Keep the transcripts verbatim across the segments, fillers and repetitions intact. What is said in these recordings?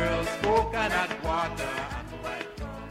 girls, coconut water and white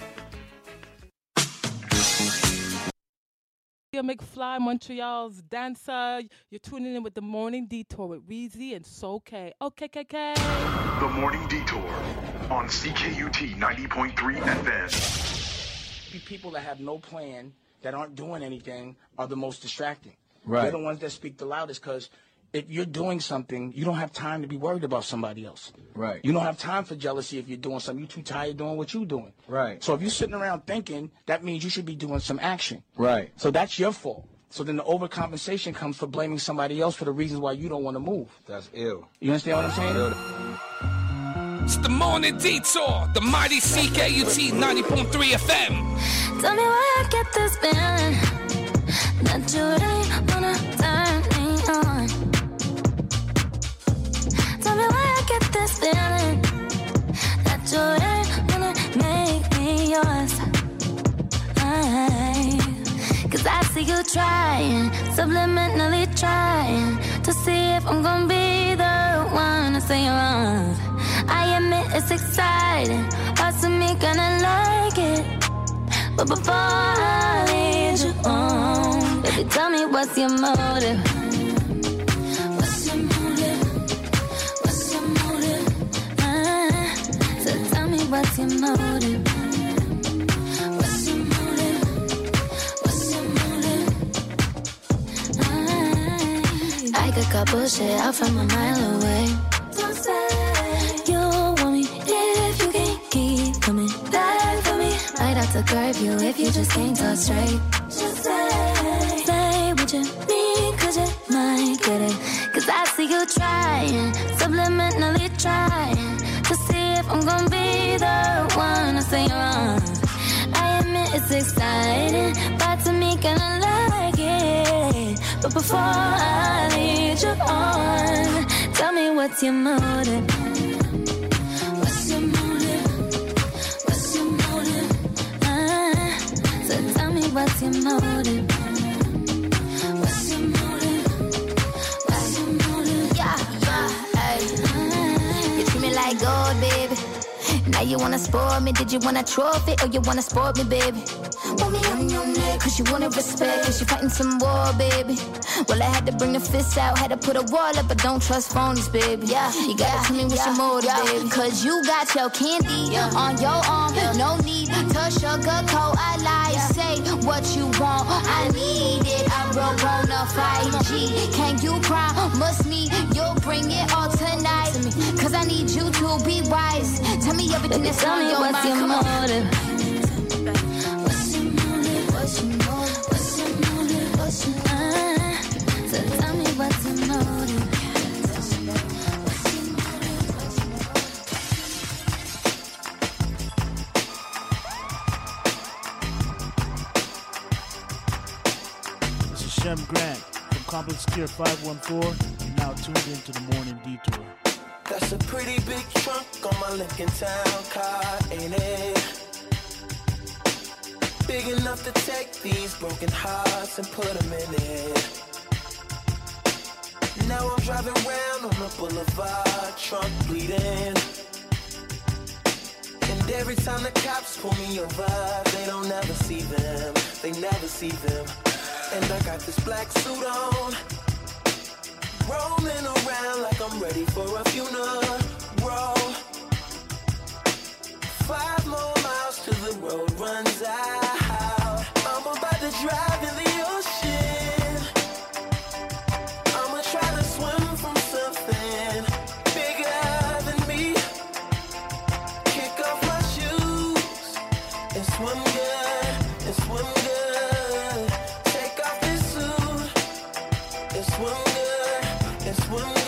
McFly, Montreal's dancer. You're tuning in with The Morning Detour with Reezy and Soul K. Okay, K K. The Morning Detour on C K U T ninety point three F M. People that have no plan, that aren't doing anything, are the most distracting. Right. They're the ones that speak the loudest, because if you're doing something, you don't have time to be worried about somebody else. Right. You don't have time for jealousy if you're doing something. You're too tired doing what you're doing. Right. So if you're sitting around thinking, that means you should be doing some action. Right. So that's your fault. So then the overcompensation comes for blaming somebody else for the reasons why you don't want to move. That's ill. You understand what I'm saying? Ill. It's the Morning Detour, the mighty C K U T ninety point three F M. Tell me why I get this feeling that you ain't wanna turn me on. Tell me why I get this feeling that you ain't wanna make me yours. I, Cause I see you trying, subliminally trying to see if I'm gonna be the one to say you're wrong. I admit it's exciting, parts of me gonna like it, but before I lead you on, baby, tell me what's your motive? What's your motive? What's your motive? Ah, so tell me what's your motive? What's your motive? What's your motive? Ah, I could cut bullshit out from a mile away. Don't say you want me if you can't keep coming back for me. Might have to curb you if you just can't talk straight. Just say, say what you need, cause you might get it. Cause I see you trying, subliminally trying to see if I'm gonna be the one to say you're wrong. I admit it's exciting, but to me gonna like it. But before I lead you on, tell me what's your motive? What's your motive? What's your motive? Ah, so tell me what's your motive? What's your motive? What's your motive? Yeah, yeah, ay. You treat me like gold, baby. Now you wanna spoil me, did you want a trophy or you wanna sport me, baby? Want me on your neck, cause you wanna respect, cause you fighting some war, baby. Well, I had to bring the fists out, had to put a wall up, but don't trust phonies, baby. Yeah, you gotta yeah, tell me what's yeah, your motive, yeah. baby. Cause you got your candy yeah. on your arm, yeah. no need to sugarcoat a lie. Yeah. Say what you want, I need it. I broke on a five G. Can you promise me you'll bring it all tonight? Cause I need you to be wise. Tell me everything that's on your mind. What's your motive? What's your motive? What's your motive? What's your motive? What's your motive? So tell me what's your motive? This is Shem Grant from Complex Care five one four. You're now tuned into the Morning Detour. That's a pretty big trunk on my Lincoln Town car, ain't it? Big enough to take these broken hearts and put them in it. Now I'm driving around on the boulevard, trunk bleeding. And every time the cops pull me over, they don't ever see them, they never see them. And I got this black suit on, roaming around like I'm ready for a funeral. Five more miles till the road runs out. I'm about to drive in the ocean. I'ma try to swim from something bigger than me. Kick off my shoes and swim good, and swim good. Take off this suit and swim good, and swim good.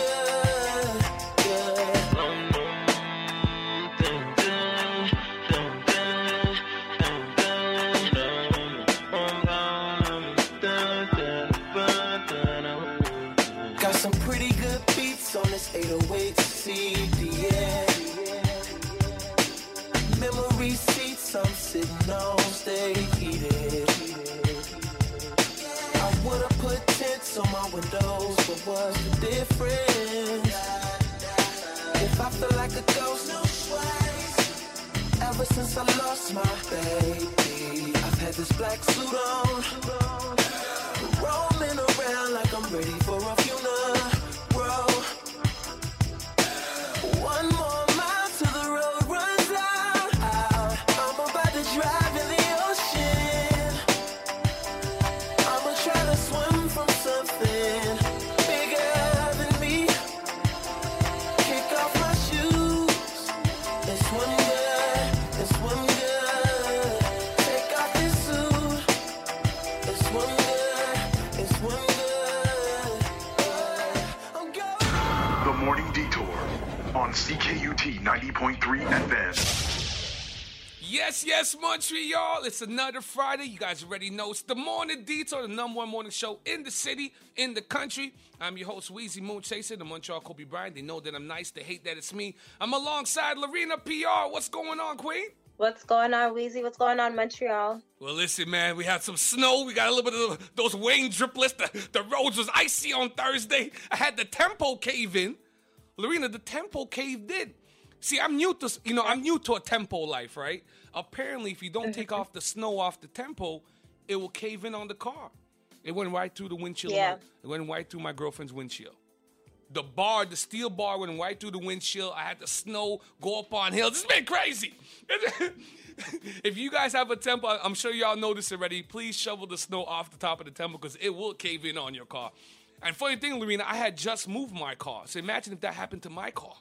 eight oh eight C D, yeah. Memory seats I'm sitting on stay heated. I would've put tents on my windows, but what's the difference? If I feel like a ghost, no swag. ever since I lost my baby. I've had this black suit on, roaming around like I'm ready for a funeral. One more mile till the road runs out. out. I'm about to drive in the ocean. I'ma try to swim from something bigger than me. Kick off my shoes and swim good, and swim good. Take off this suit and swim good, and swim good. I'm going. The Morning Detour on C K U T ninety point three F M. Yes, yes, Montreal. It's another Friday. You guys already know it's the Morning Detour, the number one morning show in the city, in the country. I'm your host, Weezy Moon Chaser, the Montreal Kobe Bryant. They know that I'm nice. They hate that it's me. I'm alongside Lorena P R. What's going on, Queen? What's going on, Weezy? What's going on, Montreal? Well, listen, man, we had some snow. We got a little bit of those rain driplets. The, the roads was icy on Thursday. I had the tempo cave in. Lorena, the tempo caved in. See, I'm new to, you know, I'm new to a tempo life, right? Apparently, if you don't take off the snow off the tempo, it will cave in on the car. It went right through the windshield. Yeah. It went right through my girlfriend's windshield. The bar, the steel bar went right through the windshield. I had the snow go up on hills. It's been crazy. If you guys have a tempo, I'm sure y'all know this already. Please shovel the snow off the top of the tempo because it will cave in on your car. And funny thing, Lorena, I had just moved my car. So imagine if that happened to my car.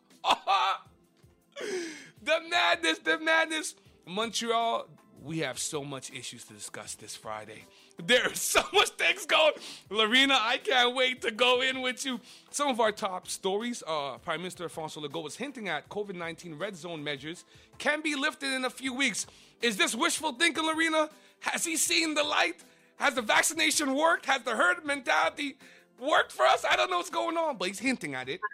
The madness, the madness. Montreal, we have so much issues to discuss this Friday. There are so much things going. Lorena, I can't wait to go in with you. Some of our top stories, uh, Prime Minister François Legault was hinting at COVID nineteen red zone measures can be lifted in a few weeks. Is this wishful thinking, Lorena? Has he seen the light? Has the vaccination worked? Has the herd mentality worked for us? I don't know what's going on, but he's hinting at it.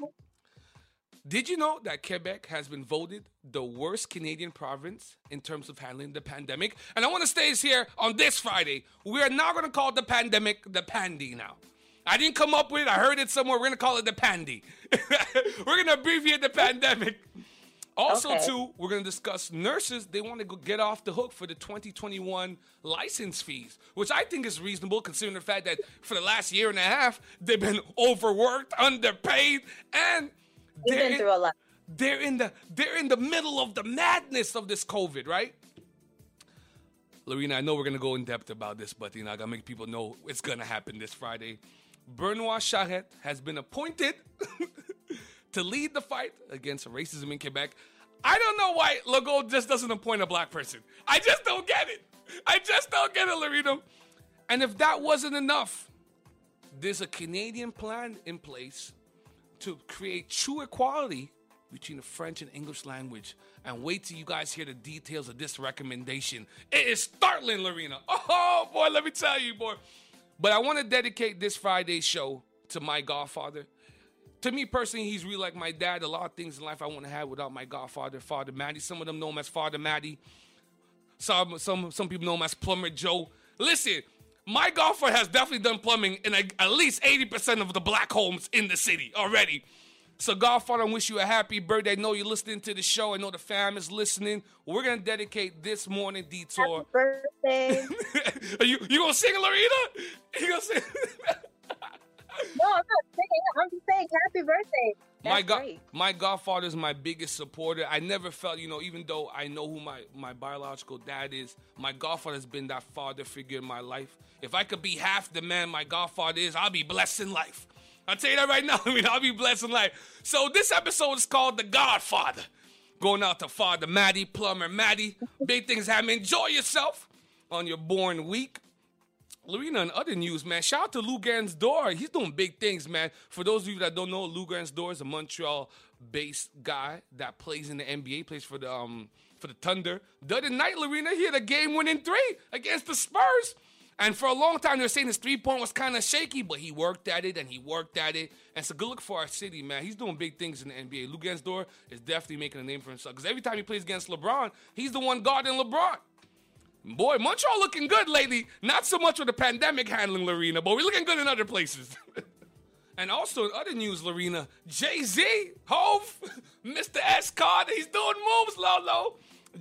Did you know that Quebec has been voted the worst Canadian province in terms of handling the pandemic? And I want to stay here on this Friday. We are now going to call the pandemic the pandy now. I didn't come up with it. I heard it somewhere. We're going to call it the pandy. We're going to abbreviate the pandemic. Also, okay. too, we're going to discuss nurses. They want to go get off the hook for the twenty twenty-one license fees, which I think is reasonable considering the fact that for the last year and a half, they've been overworked, underpaid, and We've been in, through a lot. They're in the they're in the middle of the madness of this COVID, right? Lorena, I know we're gonna go in depth about this, but you know I gotta make people know it's gonna happen this Friday. Benoit Charette has been appointed to lead the fight against racism in Quebec. I don't know why Legault just doesn't appoint a black person. I just don't get it. I just don't get it, Lorena. And if that wasn't enough, there's a Canadian plan in place to create true equality between the French and English language. And wait till you guys hear the details of this recommendation. It is startling, Lorena. Oh, boy, let me tell you, boy. But I want to dedicate this Friday's show to my godfather. To me personally, he's really like my dad. A lot of things in life I wouldn't have without my godfather, Father Matty. Some of them know him as Father Matty. Some, some, some people know him as Plumber Joe. Listen, my godfather has definitely done plumbing in a, at least eighty percent of the black homes in the city already. So, Godfather, I wish you a happy birthday. I know you're listening to the show. I know the fam is listening. We're going to dedicate this morning detour. Happy birthday. Are you you going to sing, Lorena? You going to sing? No, I'm not singing. I'm just saying happy birthday. That's my God, great. my godfather is my biggest supporter. I never felt, you know, even though I know who my, my biological dad is, my godfather has been that father figure in my life. If I could be half the man my godfather is, I'll be blessed in life. I'll tell you that right now. I mean, I'll be blessed in life. So this episode is called The Godfather. Going out to Father Matty, Plumber Matty. Big things happen. Enjoy yourself on your born week. Lorena, in other news, man, shout out to Lou Gansdor. He's doing big things, man. For those of you that don't know, Lou Gansdor is a Montreal-based guy that plays in the N B A, plays for the um for the Thunder. The other night, Lorena, he had a game-winning three against the Spurs. And for a long time, they were saying his three-point was kind of shaky, but he worked at it, and he worked at it. And it's a good look for our city, man. He's doing big things in the N B A. Lou Gansdor is definitely making a name for himself. Because every time he plays against LeBron, he's the one guarding LeBron. Boy, Montreal looking good lately. Not so much with the pandemic handling, Lorena, but we're looking good in other places. And also in other news, Lorena, Jay-Z, Hove, Mister S. Carter, he's doing moves, Lolo.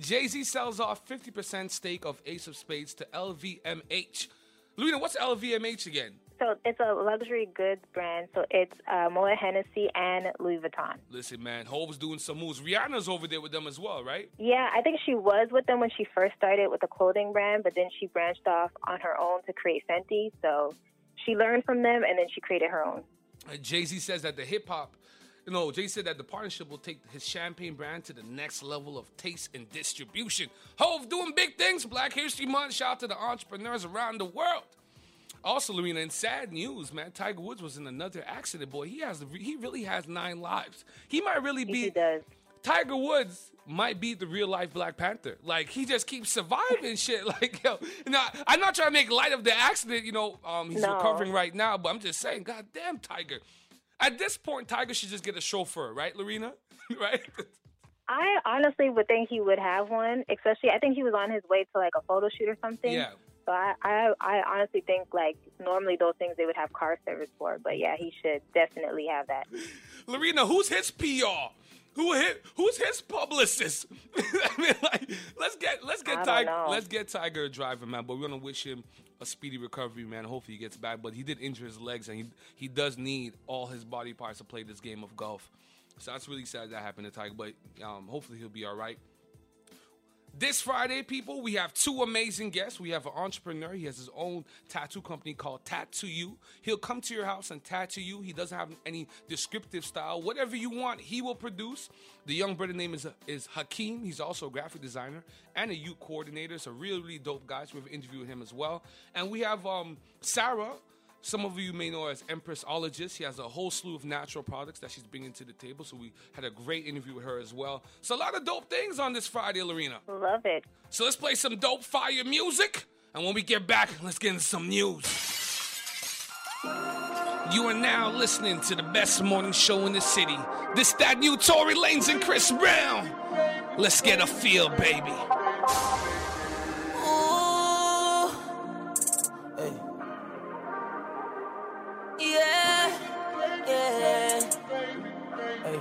Jay-Z sells off fifty percent stake of Ace of Spades to L V M H. Louina, what's L V M H again? So it's a luxury goods brand. So it's uh, Moet Hennessy and Louis Vuitton. Listen, man, Hove's doing some moves. Rihanna's over there with them as well, right? Yeah, I think she was with them when she first started with the clothing brand, but then she branched off on her own to create Fenty. So she learned from them, and then she created her own. Uh, Jay-Z says that the hip-hop, you know, Jay said that the partnership will take his champagne brand to the next level of taste and distribution. Hove doing big things. Black History Month. Shout out to the entrepreneurs around the world. Also, Louina, in sad news, man, Tiger Woods was in another accident. Boy, he has he really has nine lives. He might really be. He does. Tiger Woods might be the real life Black Panther. Like, he just keeps surviving shit. Like, yo, now, I'm not trying to make light of the accident. You know, um, he's No. recovering right now, but I'm just saying, God damn, Tiger. At this point, Tiger should just get a chauffeur, right, Lorena? Right? I honestly would think he would have one, especially I think he was on his way to like a photo shoot or something. Yeah. So I, I, I honestly think like normally those things they would have car service for, but yeah, he should definitely have that. Lorena, who's his P R? Who hit, who's his publicist? I mean, like, let's get let's I get don't Tiger know. let's get Tiger a driver, man. But we're gonna wish him a speedy recovery, man. Hopefully he gets back. But he did injure his legs, and he he does need all his body parts to play this game of golf. So that's really sad that happened to Tiger. But um, hopefully he'll be all right. This Friday, people, we have two amazing guests. We have an entrepreneur. He has his own tattoo company called Tattoo You. He'll come to your house and tattoo you. He doesn't have any descriptive style. Whatever you want, he will produce. The young brother name is, is Hakeem. He's also a graphic designer and a youth coordinator. So really, really dope guys. We've interviewed him as well. And we have um, Sarah. Some of you may know her as Empressologist. She has a whole slew of natural products that she's bringing to the table. So we had a great interview with her as well. So a lot of dope things on this Friday, Lorena. Love it. So let's play some dope fire music. And when we get back, let's get into some news. You are now listening to the best morning show in the city. This, that new Tory Lanez and Chris Brown. Let's get a feel, baby. Yeah, yeah. Hey.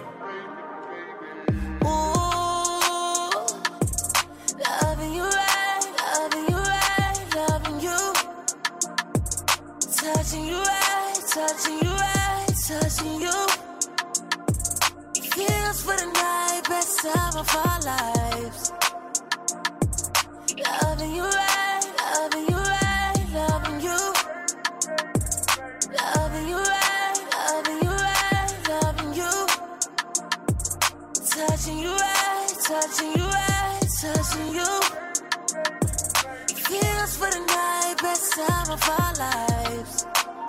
Ooh, loving you right, loving you right, loving you. Touching you right, touching you right, touching you. Feels for the night, best time of our lives. Loving you right, loving you right, loving you. Loving you right, loving you right, loving you. Touching you right, touching you right, touching you. Feels for the night, best time of our lives.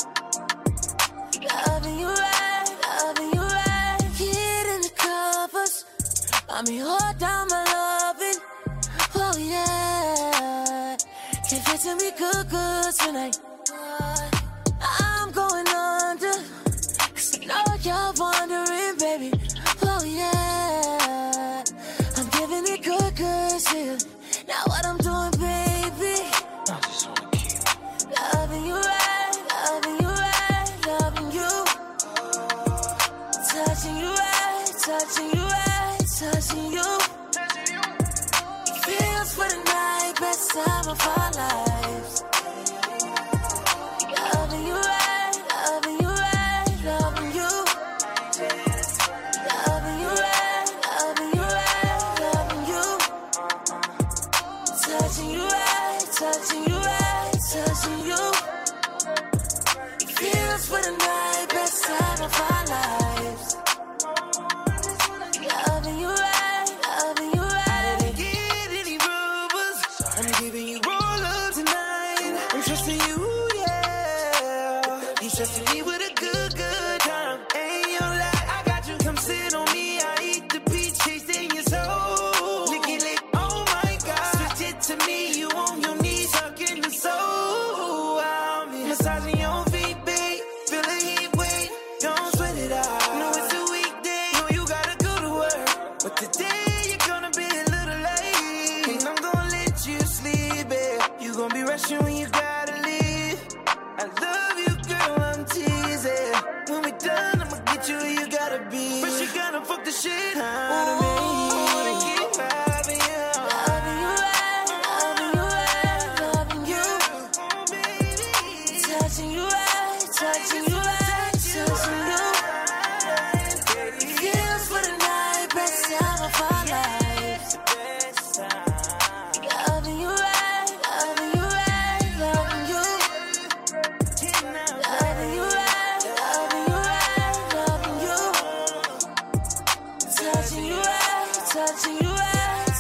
Loving you right, loving you right. Get in the covers. Let me hold down my loving. Oh yeah. Can't get to me good, good tonight. I'm going under, 'cause I know you're wondering, baby. Oh yeah, I'm giving it good, good shit. Now what I'm doing, baby, I just wanna kill. loving you right, loving you right, loving you. Touching you right, touching you right, touching you. Feels for the night, best time of our lives. Loving you right, loving you right, loving you. Loving you right, loving you right, loving you. Touching you right, touching you right, touching you. Feels for the night, best time of our lives. Loving you right, loving you right. I didn't get any rubbers. I'm giving you roll up tonight.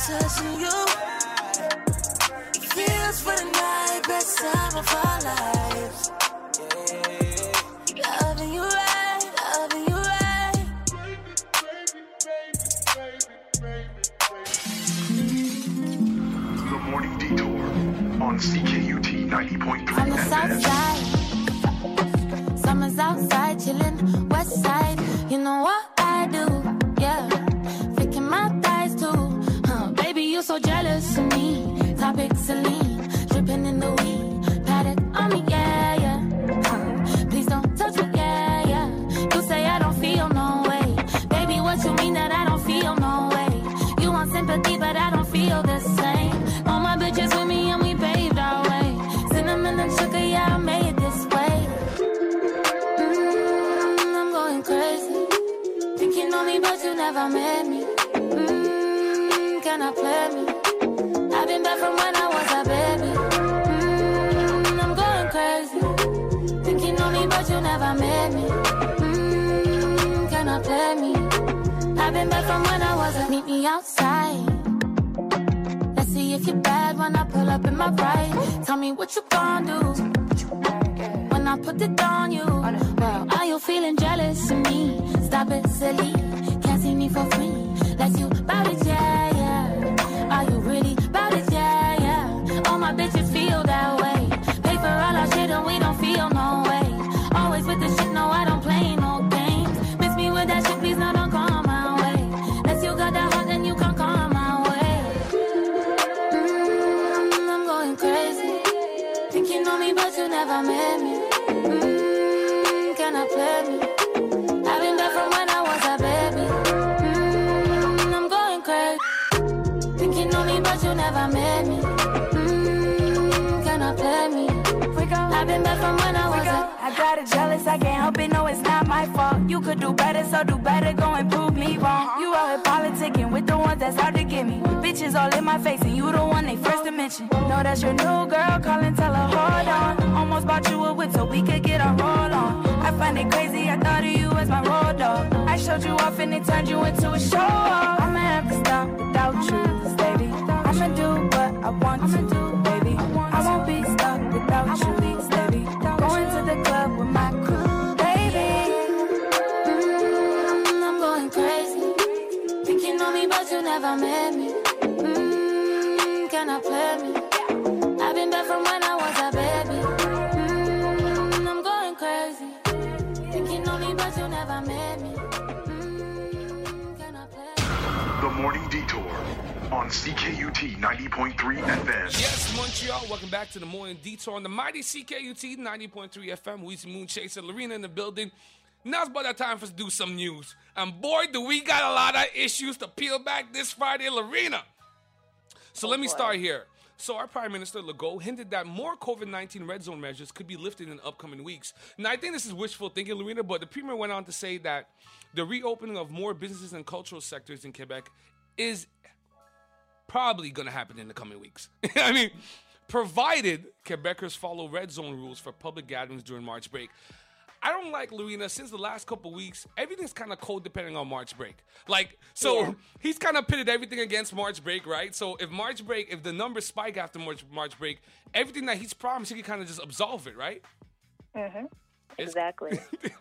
touching you. Feels for the night, best time of our lives. Loving you right, loving you right. The Morning Detour on C K U T ninety point three On the south F M. side, summer's outside, chillin', west side. You know what I do, yeah. Flicking my thighs too, huh? Baby, you so jealous of me. Topic Celine, dripping in the weed. Paddock on me, yeah, yeah. Huh. Please don't touch me, yeah, yeah. You say I don't feel no way. Baby, what you mean that I don't feel no way? You want sympathy, but I don't feel the same. All my bitches with me and we paved our way. Cinnamon and sugar, yeah, I made it this way. Mm, I'm going crazy. Think you know me, but you never met me. Mm, can I play me? I've been back from when I was a baby. Mm, I'm going crazy. Think you know me, but you never met me. Mm, can I play me? I've been back from when I was a meet me outside. Let's see if you're bad when I pull up in my ride. Tell me what you gon' do when I put it on you. Well, are you feeling jealous of me? Stop it, silly. Can't see me for free. Let's you bout it, yeah, yeah. Are you really bout it, yeah, yeah. All my bitches feel that way. Pay for all our shit and we don't feel no way. Always with the shit, no, I don't play no games. Miss me with that shit, please, no, don't come my way. Unless you got that heart, then you can come my way. Mm, I'm going crazy. Think you know me, but you never met me. Mm, can I play me? I've been back from when I was a baby. Mm, I'm going crazy. Think you know me, but you never met me. Mm, can I play me? I've been back from when I was a I got it jealous, I can't help it, no, it's not my fault. You could do better, so do better, go and prove me wrong. You out here politicking with the ones that's hard to get me. Bitches all in my face, and you the one they first to mention. Know that's your new girl, call and tell her, hold on. Almost bought you a whip so we could get our roll on. I find it crazy, I thought of you as my road dog. I showed you off and it turned you into a show off. I'ma have to stop without you, baby. I'ma do what I want to do, baby. I won't be stuck without you, baby. Going to the club with my crew, baby. Mm, I'm going crazy. Think you know me, but you never met me. Mm, can I play me? I've been back from when I was a baby. Mm, I'm going crazy. Think you know me, but you never met me. Mm, can I play me? The Morning Detour on C K U T ninety point three F M. Yes, Montreal, welcome back to the Morning Detour on the mighty C K U T ninety point three F M. Weezy Moon Chaser, Lorena in the building. Now it's about that time for us to do some news. And boy, do we got a lot of issues to peel back this Friday, Lorena. So Oh, let me boy. start here. So our Prime Minister Legault hinted that more COVID nineteen red zone measures could be lifted in upcoming weeks. Now, I think this is wishful thinking, Lorena, but the Premier went on to say that the reopening of more businesses and cultural sectors in Quebec is probably going to happen in the coming weeks. I mean, provided Quebecers follow red zone rules for public gatherings during March break. I don't like, Lorena, since the last couple weeks, everything's kind of cold depending on March break. Like, so Yeah. he's kind of pitted everything against March break, right? So if March break, if the numbers spike after March, March break, everything that he's promised, he can kind of just absolve it, right? Mm-hmm. It's- Exactly.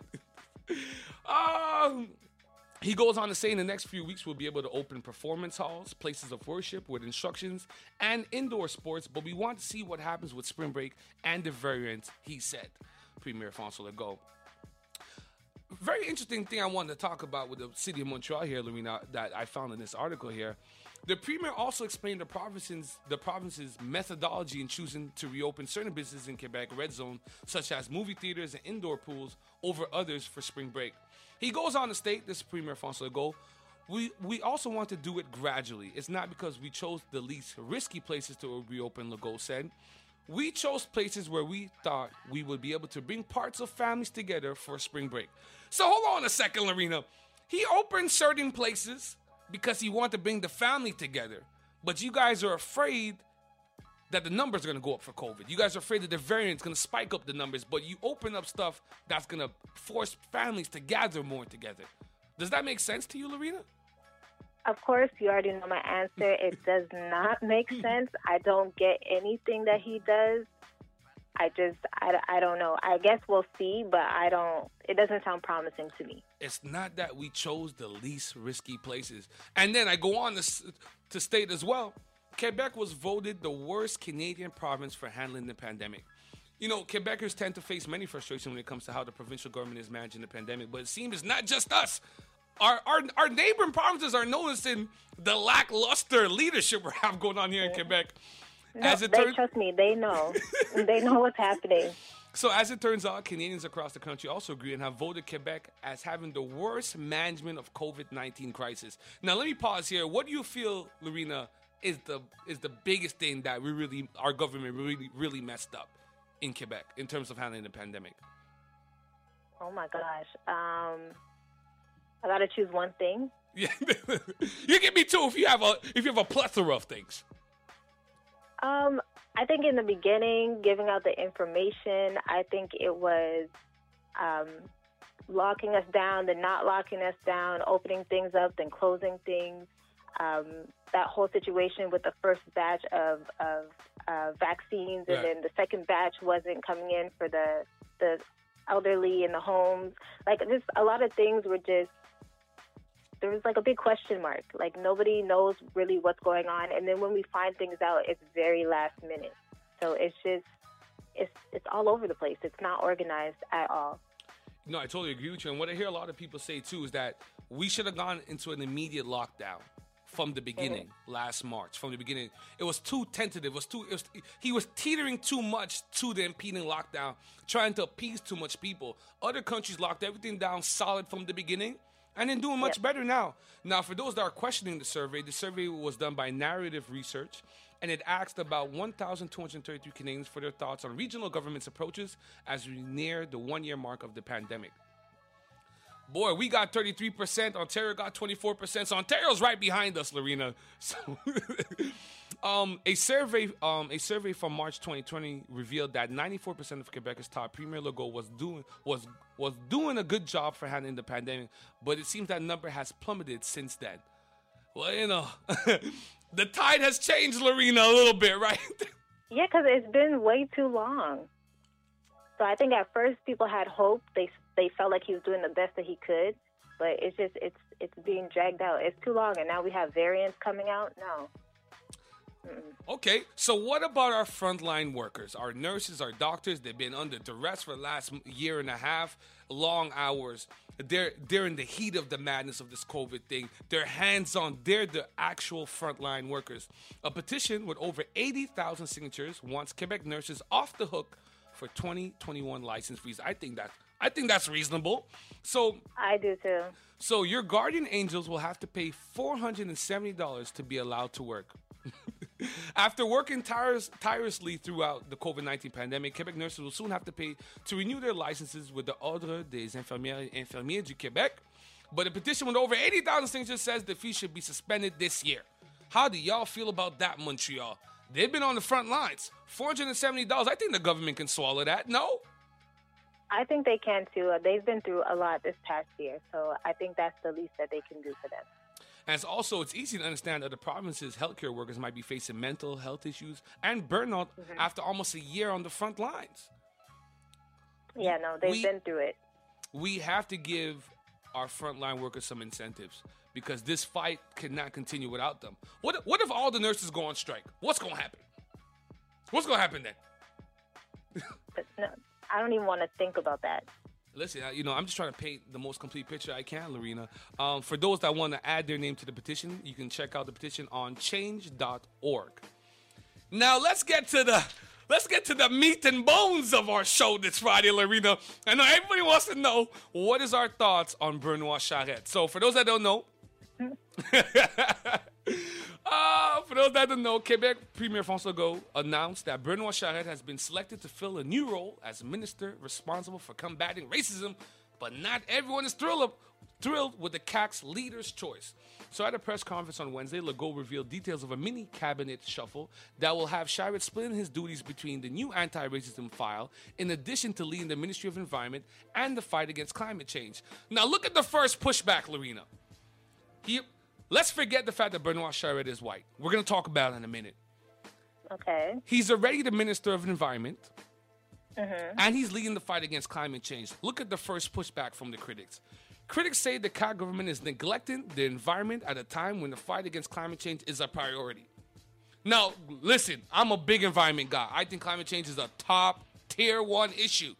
Um, he goes on to say in the next few weeks we'll be able to open performance halls, places of worship with instructions, and indoor sports, but we want to see what happens with spring break and the variants, he said. Premier François Legault. Very interesting thing I wanted to talk about with the city of Montreal here, Lorena, that I found in this article here. The Premier also explained the province's, the province's methodology in choosing to reopen certain businesses in Quebec red zone, such as movie theaters and indoor pools, over others for spring break. He goes on to state, this Premier François Legault, we, we also want to do it gradually. It's not because we chose the least risky places to reopen, Legault said. We chose places where we thought we would be able to bring parts of families together for spring break. So hold on a second, Lorena. He opened certain places because he wanted to bring the family together. But you guys are afraid that the numbers are going to go up for COVID. You guys are afraid that the variant's going to spike up the numbers. But you open up stuff that's going to force families to gather more together. Does that make sense to you, Lorena? Of course, you already know my answer. It does not make sense. I don't get anything that he does. I just, I, I don't know. I guess we'll see, but I don't, it doesn't sound promising to me. It's not that we chose the least risky places. And then I go on to, to state as well, Quebec was voted the worst Canadian province for handling the pandemic. You know, Quebecers tend to face many frustrations when it comes to how the provincial government is managing the pandemic, but it seems it's not just us. Our, our our neighboring provinces are noticing the lackluster leadership we have going on here in Quebec. No, as it they, turns, trust me, they know. They know what's happening. So as it turns out, Canadians across the country also agree and have voted Quebec as having the worst management of COVID nineteen crisis. Now, let me pause here. What do you feel, Lorena, is the is the biggest thing that we really, our government really, really messed up in Quebec in terms of handling the pandemic? Oh, my gosh. Um, I got to choose one thing. Yeah, you give me two if you have a if you have a plethora of things. Um, I think in the beginning, giving out the information, I think it was um, locking us down, then not locking us down, opening things up, then closing things. Um, that whole situation with the first batch of, of uh, vaccines, and Right. then the second batch wasn't coming in for the the elderly in the homes. Like, just a lot of things were just, there was like a big question mark. Like, nobody knows really what's going on. And then when we find things out, it's very last minute. So it's just, it's it's all over the place. It's not organized at all. No, I totally agree with you. And what I hear a lot of people say, too, is that we should have gone into an immediate lockdown from the beginning, last March. From the beginning. It was too tentative. It was too, it was, he was teetering too much to the impending lockdown, trying to appease too much people. Other countries locked everything down solid from the beginning, and then doing much better now. Now, for those that are questioning the survey, the survey was done by Narrative Research, and it asked about one thousand two hundred thirty-three Canadians for their thoughts on regional government's approaches as we near the one-year mark of the pandemic. Boy, we got thirty-three percent. Ontario got twenty-four percent. So Ontario's right behind us, Lorena. So, um, a survey, um, a survey from March twenty twenty revealed that ninety-four percent of Quebecers thought Premier Legault was doing was was doing a good job for handling the pandemic, but it seems that number has plummeted since then. Well, you know, the tide has changed, Lorena, a little bit, right? Yeah, because it's been way too long. So I think at first people had hope. They they felt like he was doing the best that he could, but it's just it's it's being dragged out. It's too long, and now we have variants coming out. No. Mm-mm. Okay, so what about our frontline workers, our nurses, our doctors? They've been under duress for the last year and a half, long hours. They're they're in the heat of the madness of this COVID thing. They're hands-on. They're the actual frontline workers. A petition with over eighty thousand signatures wants Quebec nurses off the hook for twenty twenty-one license fees. I think that I think that's reasonable. So I do too. So your guardian angels will have to pay four hundred seventy dollars to be allowed to work. After working tires, tirelessly throughout the COVID nineteen pandemic, Quebec nurses will soon have to pay to renew their licenses with the Ordre des Infirmières et Infirmiers du Québec. But a petition with over eighty thousand signatures says the fee should be suspended this year. How do y'all feel about that, Montreal? They've been on the front lines. four hundred seventy dollars. I think the government can swallow that. No? I think they can too. Uh, They've been through a lot this past year, so I think that's the least that they can do for them. And it's also, it's easy to understand that the province's healthcare workers might be facing mental health issues and burnout Mhm. after almost a year on the front lines. Yeah, no, they've We- been through it. We have to give our frontline workers some incentives because this fight cannot continue without them. What, what if all the nurses go on strike? What's going to happen? What's going to happen then? But no, I don't even want to think about that. Listen, I- you know, I'm just trying to paint the most complete picture I can, Lorena. Um, for those that want to add their name to the petition, you can check out the petition on change dot org. Now let's get to the let's get to the meat and bones of our show this Friday, Lorena. I know everybody wants to know what is our thoughts on Benoit Charette. So for those that don't know, Uh, for those that don't know, Quebec Premier François Legault announced that Benoit Charette has been selected to fill a new role as minister responsible for combating racism, but not everyone is thrilled, thrilled with the C A Q's leader's choice. So at a press conference on Wednesday, Legault revealed details of a mini cabinet shuffle that will have Charette splitting his duties between the new anti-racism file, in addition to leading the Ministry of Environment and the fight against climate change. Now look at the first pushback, Lorena. He... let's forget the fact that Benoit Charette is white. We're going to talk about it in a minute. Okay. He's already the Minister of Environment, Mm-hmm. and he's leading the fight against climate change. Look at the first pushback from the critics. Critics say the Cat government is neglecting the environment at a time when the fight against climate change is a priority. Now, listen, I'm a big environment guy. I think climate change is a top tier one issue.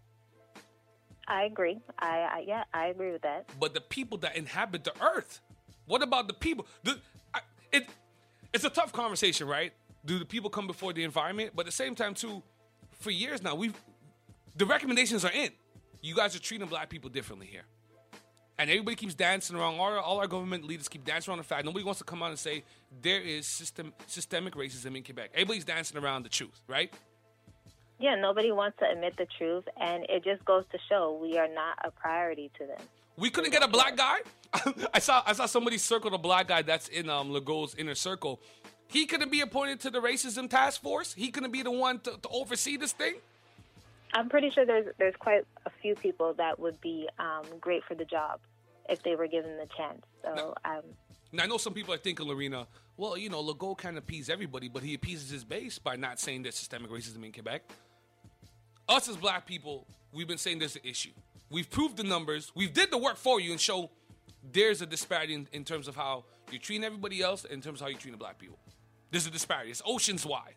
I agree. I, I yeah, I agree with that. But the people that inhabit the earth, what about the people? The, I, it, it's a tough conversation, right? Do the people come before the environment? But at the same time, too, for years now, we've the recommendations are in. You guys are treating black people differently here. And everybody keeps dancing around. All our, all our government leaders keep dancing around the fact. Nobody wants to come out and say there is system, systemic racism in Quebec. Everybody's dancing around the truth, right? Yeah, nobody wants to admit the truth, and it just goes to show we are not a priority to them. We couldn't get a black guy? I saw I saw somebody circle the black guy that's in um, Legault's inner circle. He couldn't be appointed to the racism task force? He couldn't be the one to, to oversee this thing? I'm pretty sure there's there's quite a few people that would be um, great for the job if they were given the chance. So, now, um, now I know some people are thinking, Lorena, well, you know, Legault kind of appeases everybody, but he appeases his base by not saying there's systemic racism in Quebec. Us as black people, we've been saying there's an issue. We've proved the numbers. We've did the work for you and show there's a disparity in, in terms of how you're treating everybody else and in terms of how you're treating black people. There's a disparity. It's oceans wide.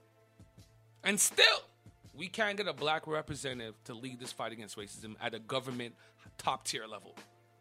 And still, we can't get a black representative to lead this fight against racism at a government top tier level.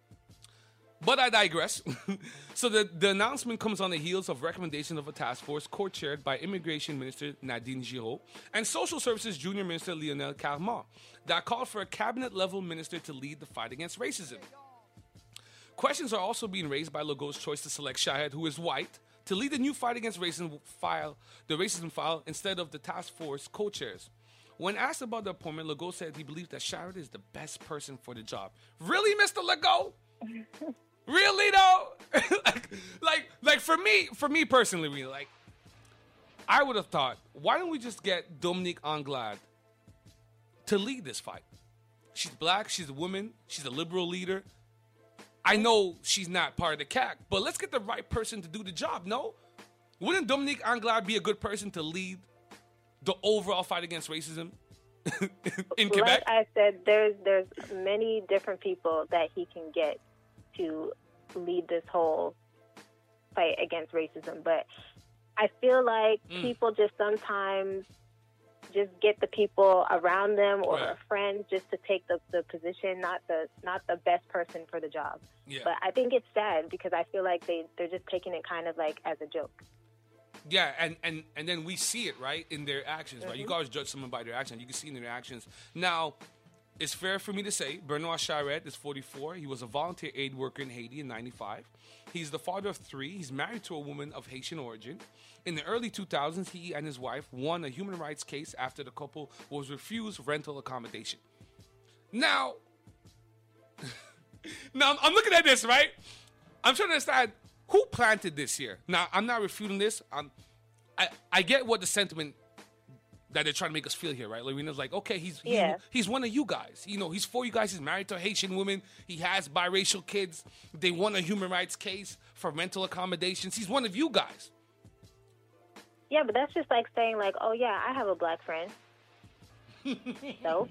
But I digress. So the, the announcement comes on the heels of recommendation of a task force co-chaired by Immigration Minister Nadine Giraud and Social Services Junior Minister Lionel Carmont that called for a cabinet-level minister to lead the fight against racism. Questions are also being raised by Legault's choice to select Charette, who is white, to lead the new fight against racism file, the racism file instead of the task force co-chairs. When asked about the appointment, Legault said he believes that Charette is the best person for the job. Really, Mister Legault? Really though? like, like, like for me, for me personally, really, like, I would have thought, why don't we just get Dominique Anglade to lead this fight? She's black, she's a woman, she's a liberal leader. I know she's not part of the C A C, but let's get the right person to do the job, no? Wouldn't Dominique Anglade be a good person to lead the overall fight against racism in Quebec? Like I said, there's there's many different people that he can get to lead this whole fight against racism, but I feel like mm. people just sometimes just get the people around them or right. friends just to take the, the position, not the not the best person for the job. Yeah. But I think it's sad because I feel like they, they're just taking it kind of like as a joke. Yeah, and, and, and then we see it, right, in their actions, mm-hmm. right? You can always judge someone by their actions. You can see it in their actions. Now, it's fair for me to say Benoit Charette is forty-four. He was a volunteer aid worker in Haiti in ninety-five. He's the father of three. He's married to a woman of Haitian origin. In the early two thousands, he and his wife won a human rights case after the couple was refused rental accommodation. Now, now I'm looking at this, right? I'm trying to understand who planted this here. Now, I'm not refuting this. I'm, I, I get what the sentiment that they're trying to make us feel here, right? Lorena's like, okay, he's he's, yeah. he's one of you guys. You know, he's for you guys. He's married to a Haitian woman. He has biracial kids. They won a human rights case for rental accommodations. He's one of you guys. Yeah, but that's just like saying, like, oh, yeah, I have a black friend. So?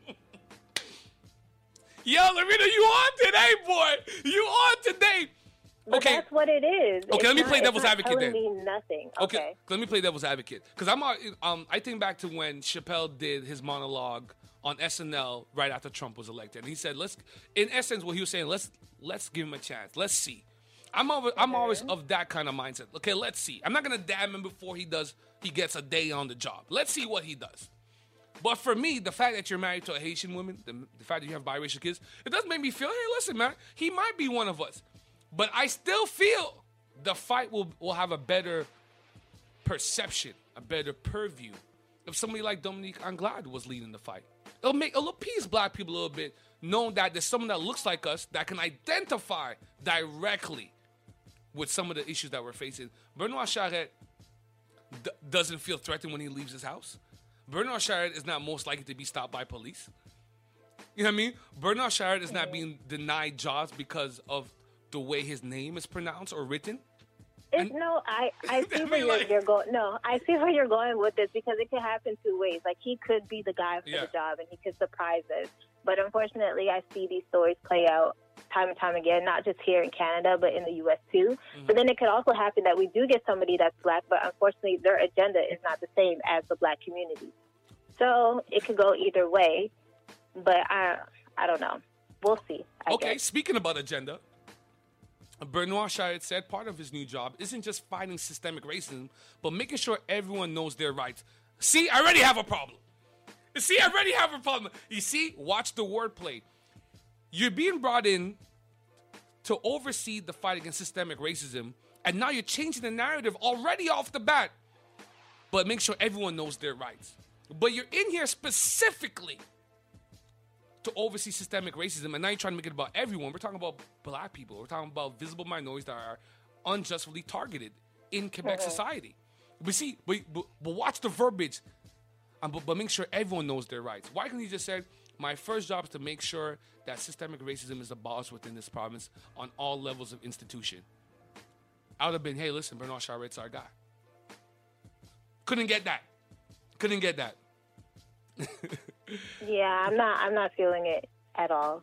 Yo, Lorena, you on today, boy. You on today. But okay. That's what it is. Okay, it's let me not, play devil's it's not advocate then. Me nothing. Okay. okay. Let me play devil's advocate. Because I'm um I think back to when Chappelle did his monologue on S N L right after Trump was elected. And he said, let's in essence what he was saying, let's let's give him a chance. Let's see. I'm always, I'm always of that kind of mindset. Okay, let's see. I'm not gonna damn him before he does he gets a day on the job. Let's see what he does. But for me, the fact that you're married to a Haitian woman, the, the fact that you have biracial kids, it does make me feel, hey, listen, man, he might be one of us. But I still feel the fight will, will have a better perception, a better purview if somebody like Dominique Anglade was leading the fight. It'll make it'll appease black people a little bit, knowing that there's someone that looks like us that can identify directly with some of the issues that we're facing. Benoit Charette d- doesn't feel threatened when he leaves his house. Benoit Charette is not most likely to be stopped by police. You know what I mean? Benoit Charette is not being denied jobs because of the way his name is pronounced or written? It's, no, I, I see I where mean, you're, like- you're going. No, I see where you're going with this because it could happen two ways. Like he could be the guy for Yeah. the job and he could surprise us. But unfortunately, I see these stories play out time and time again, not just here in Canada, but in the U S too. Mm-hmm. But then it could also happen that we do get somebody that's black, but unfortunately their agenda is not the same as the black community. So it could go either way. But I, I don't know. We'll see. I Okay, guess. speaking about agenda, Benoit Charette said part of his new job isn't just fighting systemic racism, but making sure everyone knows their rights. See, I already have a problem. See, I already have a problem. You see, watch the wordplay. You're being brought in to oversee the fight against systemic racism, and now you're changing the narrative already off the bat. But make sure everyone knows their rights. But you're in here specifically to oversee systemic racism, and now you're trying to make it about everyone. We're talking about black people. We're talking about visible minorities that are unjustly targeted in Quebec Mhm. society. But see, but, but, but watch the verbiage, um, but, but make sure everyone knows their rights. Why can't you just say, my first job is to make sure that systemic racism is abolished within this province on all levels of institution? I would have been, hey, listen, Benoit Charette's our guy. Couldn't get that. Couldn't get that. Yeah, I'm not. I'm not feeling it at all.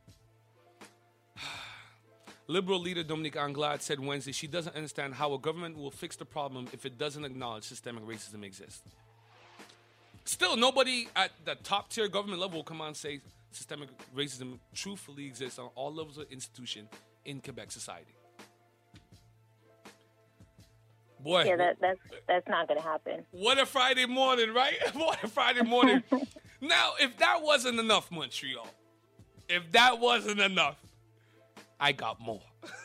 Liberal leader Dominique Anglade said Wednesday she doesn't understand how a government will fix the problem if it doesn't acknowledge systemic racism exists. Still, nobody at the top tier government level will come on and say systemic racism truthfully exists on all levels of institution in Quebec society. Boy, Yeah, that, that's that's not going to happen. what a Friday morning, right? What a Friday morning. Now, if that wasn't enough, Montreal, if that wasn't enough, I got more.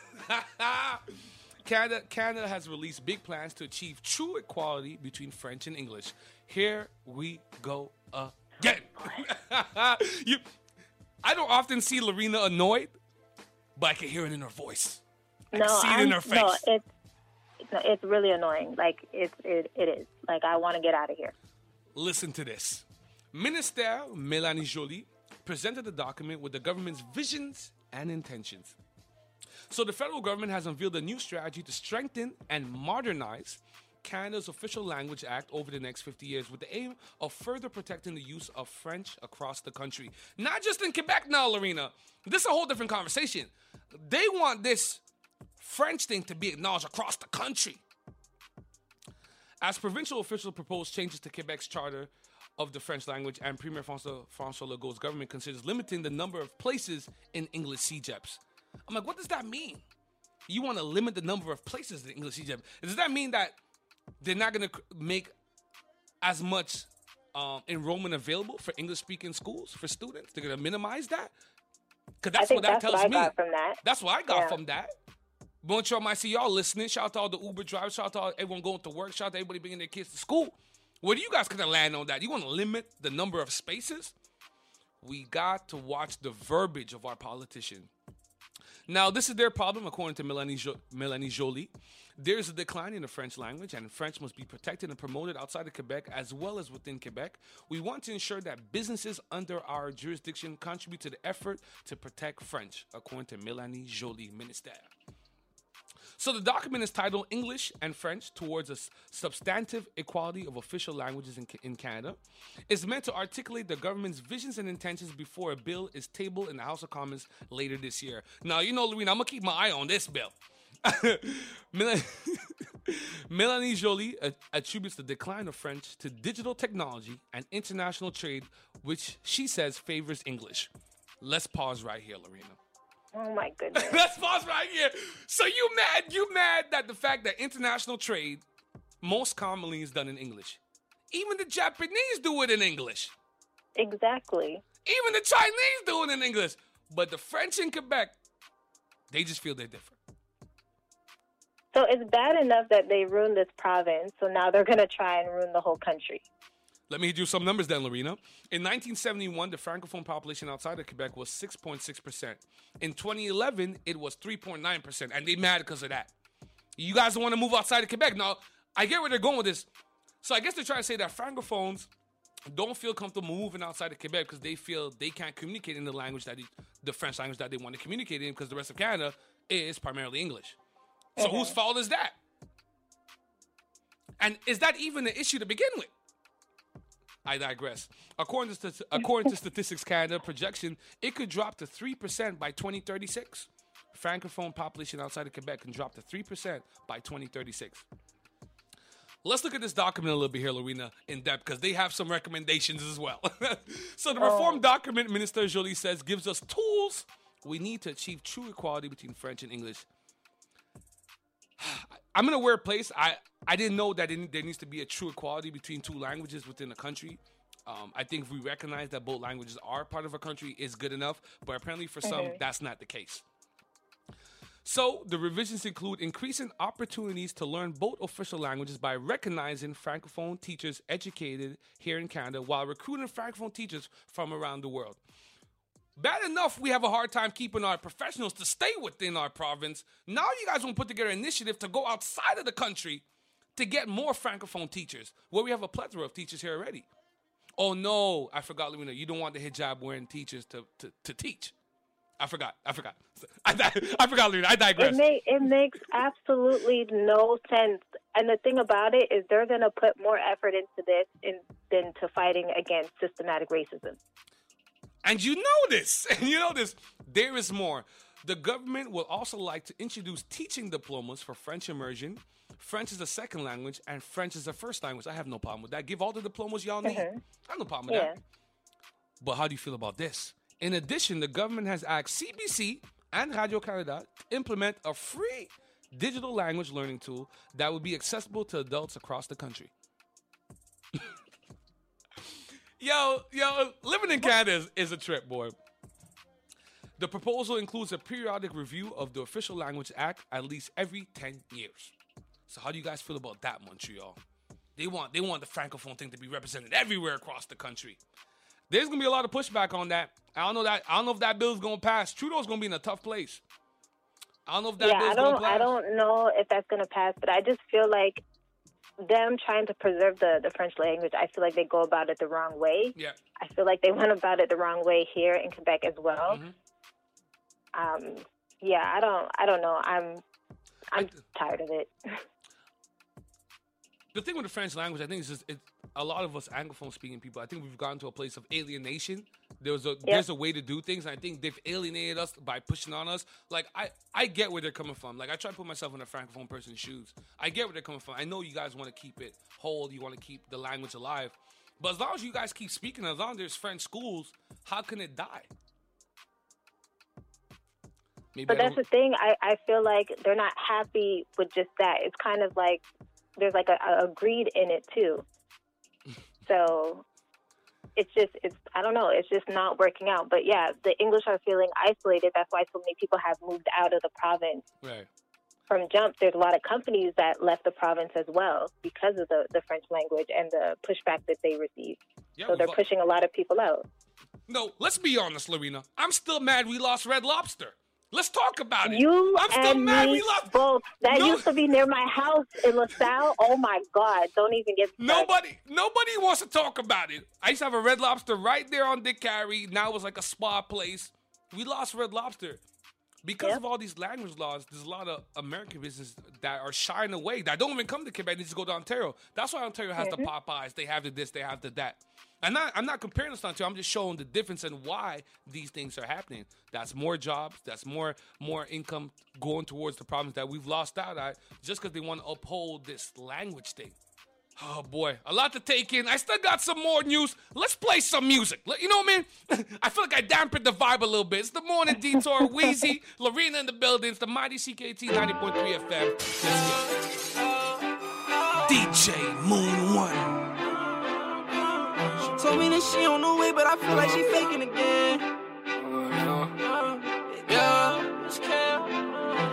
Canada, Canada has released big plans to achieve true equality between French and English. Here we go again. you, I don't often see Lorena annoyed, but I can hear it in her voice. I No, can see it I'm, in her face. no, it's no, it's really annoying. Like it's it, it is. Like I want to get out of here. Listen to this. Minister Mélanie Joly presented the document with the government's visions and intentions. So the federal government has unveiled a new strategy to strengthen and modernize Canada's official language act over the next fifty years with the aim of further protecting the use of French across the country. Not just in Quebec now, Lorena. This is a whole different conversation. They want this French thing to be acknowledged across the country. As provincial officials propose changes to Quebec's charter of the French language, and Premier François, François Legault's government considers limiting the number of places in English C G E Ps. I'm like, what does that mean? You want to limit the number of places in English C G E P? Does that mean that they're not going to make as much um, enrollment available for English-speaking schools for students? They're going to minimize that? Because that's I think what that that's tells what I me. got from that. That's what I got Yeah. from that. Montreal might see y'all listening. Shout out to all the Uber drivers. Shout out to all, everyone going to work. Shout out to everybody bringing their kids to school. Where do you guys gonna land on that? You want to limit the number of spaces? We got to watch the verbiage of our politician. Now, this is their problem, according to Mélanie, jo- Mélanie Joly. There's a decline in the French language, and French must be protected and promoted outside of Quebec as well as within Quebec. We want to ensure that businesses under our jurisdiction contribute to the effort to protect French, according to Mélanie Joly, Minister. So the document is titled English and French Towards a S- Substantive Equality of Official Languages in, Ca- in Canada. It's meant to articulate the government's visions and intentions before a bill is tabled in the House of Commons later this year. Now, you know, Lorena, I'm going to keep my eye on this bill. Mel- Mélanie Joly a- attributes the decline of French to digital technology and international trade, which she says favors English. Let's pause right here, Lorena. Oh my goodness. Let's pause right here. So you mad? You mad that the fact that international trade most commonly is done in English? Even the Japanese do it in English. Exactly. Even the Chinese do it in English. But the French in Quebec, they just feel they're different. So it's bad enough that they ruined this province, so now they're going to try and ruin the whole country. Let me do some numbers then, Lorena. In nineteen seventy-one, the Francophone population outside of Quebec was six point six percent. In twenty eleven, it was three point nine percent, and they mad because of that. You guys don't want to move outside of Quebec. Now, I get where they're going with this. So I guess they're trying to say that Francophones don't feel comfortable moving outside of Quebec because they feel they can't communicate in the language that they, the French language that they want to communicate in because the rest of Canada is primarily English. So Mm-hmm. whose fault is that? And is that even an issue to begin with? I digress. According to, st- according to Statistics Canada projection, it could drop to three percent by twenty thirty-six. Francophone population outside of Quebec can drop to three percent by twenty thirty-six. Let's look at this document a little bit here, Lorena, in depth, because they have some recommendations as well. So the reform document, Minister Joly says, gives us tools we need to achieve true equality between French and English. I'm in a weird place. I, I didn't know that it, there needs to be a true equality between two languages within a country. Um, I think if we recognize that both languages are part of a country, is good enough. But apparently for some, Mhm. that's not the case. So the revisions include increasing opportunities to learn both official languages by recognizing Francophone teachers educated here in Canada while recruiting Francophone teachers from around the world. Bad enough we have a hard time keeping our professionals to stay within our province. Now you guys want to put together an initiative to go outside of the country to get more Francophone teachers, where we have a plethora of teachers here already. Oh no, I forgot, Lorena, you don't want the hijab wearing teachers to, to, to teach. I forgot, I forgot. I, di- I forgot, Lorena, I digress. It, make, it makes absolutely no sense. And the thing about it is they're going to put more effort into this in, than to fighting against systematic racism. And you know this, and you know this, there is more. The government will also like to introduce teaching diplomas for French immersion. French is a second language, and French is a first language. I have no problem with that. Give all the diplomas y'all need. Mhm. I have no problem with Yeah. that. But how do you feel about this? In addition, the government has asked C B C and Radio-Canada to implement a free digital language learning tool that would be accessible to adults across the country. Yo, yo, living in Canada is, is a trip, boy. The proposal includes a periodic review of the Official Language Act at least every ten years. So how do you guys feel about that, Montreal? They want they want the Francophone thing to be represented everywhere across the country. There's gonna be a lot of pushback on that. I don't know that I don't know if that bill's gonna pass. Trudeau's gonna be in a tough place. I don't know if that yeah, bill's I gonna don't, pass. I don't know if that's going to pass, but I just feel like them trying to preserve the, the French language, I feel like they go about it the wrong way. Yeah. I feel like they went about it the wrong way here in Quebec as well. Mm-hmm. Um, yeah, I don't, I don't know. I'm, I'm tired of it. The thing with the French language, I think, is just it, a lot of us Anglophone speaking people, I think we've gotten to a place of alienation. There's a there's a way to do things, and I think they've alienated us by pushing on us. Like, I, I get where they're coming from. Like, I try to put myself in a Francophone person's shoes. I get where they're coming from. I know you guys want to keep it whole, you want to keep the language alive. But as long as you guys keep speaking, as long as there's French schools, how can it die? Maybe But I that's don't- the thing. I, I feel like they're not happy with just that. It's kind of like there's like a, a greed in it too. So it's just, it's, I don't know, it's just not working out. But yeah, the English are feeling isolated. That's why so many people have moved out of the province. Right. From jump, there's a lot of companies that left the province as well because of the, the French language and the pushback that they received. Yeah, so they're we've- pushing a lot of people out. No, let's be honest, Lorena. I'm still mad we lost Red Lobster. Let's talk about it. You I'm still and mad me we lost. both. That No. used to be near my house in LaSalle. Oh my God! Don't even get started. Nobody, nobody wants to talk about it. I used to have a Red Lobster right there on Dick Carey. Now it's like a spa place. We lost Red Lobster because of all these language laws. There's a lot of American businesses that are shying away. That don't even come to Quebec. They just go to Ontario. That's why Ontario has the Popeyes. They have the this. They have the that. I'm not, I'm not comparing this to Ontario. I'm just showing the difference and why these things are happening. That's more jobs. That's more more income going towards the problems that we've lost out at just because they want to uphold this language thing. Oh, boy. A lot to take in. I still got some more news. Let's play some music. Let- You know what I mean? I feel like I dampened the vibe a little bit. It's the Morning Detour. Wheezy, Lorena in the building. It's the mighty C K T ninety point three F M. Let's go. D J Moon One. She told me that she on the way, but I feel like she faking again. Yeah, it's Cam. How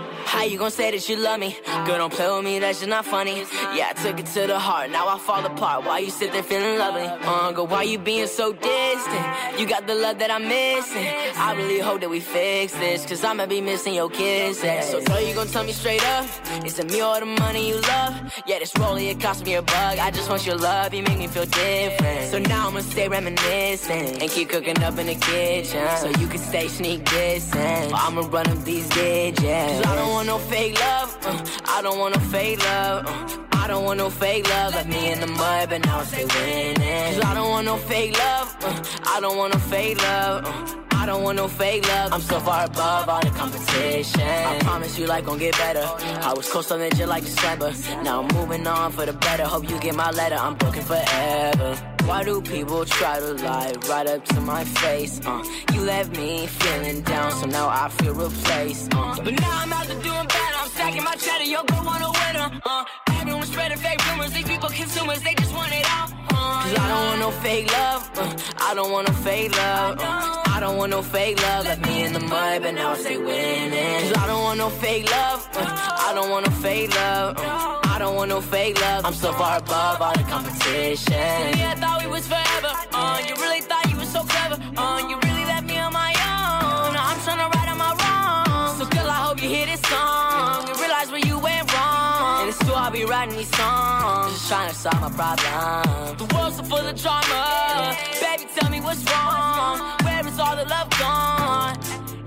How you gon' say that you love me? Girl, don't play with me, that's just not funny. Yeah, I took it to the heart, now I fall apart. Why you sit there feeling lovely? Uh, girl, why you being so distant? You got the love that I'm missing. I really hope that we fix this, cause I'ma be missing your kisses. So girl, you gon' tell me straight up, is it me or the money you love? Yeah, this rollie, it cost me a bug. I just want your love, you make me feel different. So now I'ma stay reminiscing and keep cooking up in the kitchen, so you can stay sneak dissing. I'ma run up these digits, cause I don't want no fake love, uh, I don't want no fake love, uh, I don't want no fake love. Left me in the mud, but now I stay winning. Cause I don't want no fake love, uh, I don't want no fake love, uh, I don't want no fake love. I'm so far above all the competition. I promise you life gon' get better. I was close to legit like December. Now I'm moving on for the better. Hope you get my letter, I'm broken forever. Why do people try to lie right up to my face? Uh, you left me feeling down, so now I feel replaced. Uh, but now I'm out to doing better. I'm stacking my cheddar, your girl want a winner. Uh, everyone's spreading fake rumors. These people consumers, they just want it all. Uh, Cause I don't want no fake love. Uh, I don't want no fake love. Uh, I don't want no fake love. Left me in the mud, but now I stay winning. Cause I don't want no fake love. Uh, I don't want no fake love. Uh, I don't want no fake love. I'm so far above all the competition. Yeah, I thought we was forever. Uh, you really thought you was so clever. Uh, you really left me on my own. Now I'm tryna right on my wrongs. So girl, I hope you hear this song and realize where you went wrong. And it's true, I'll be writing these songs, just trying to solve my problem. The world's so full of drama. Baby, tell me what's wrong. Where is all the love gone?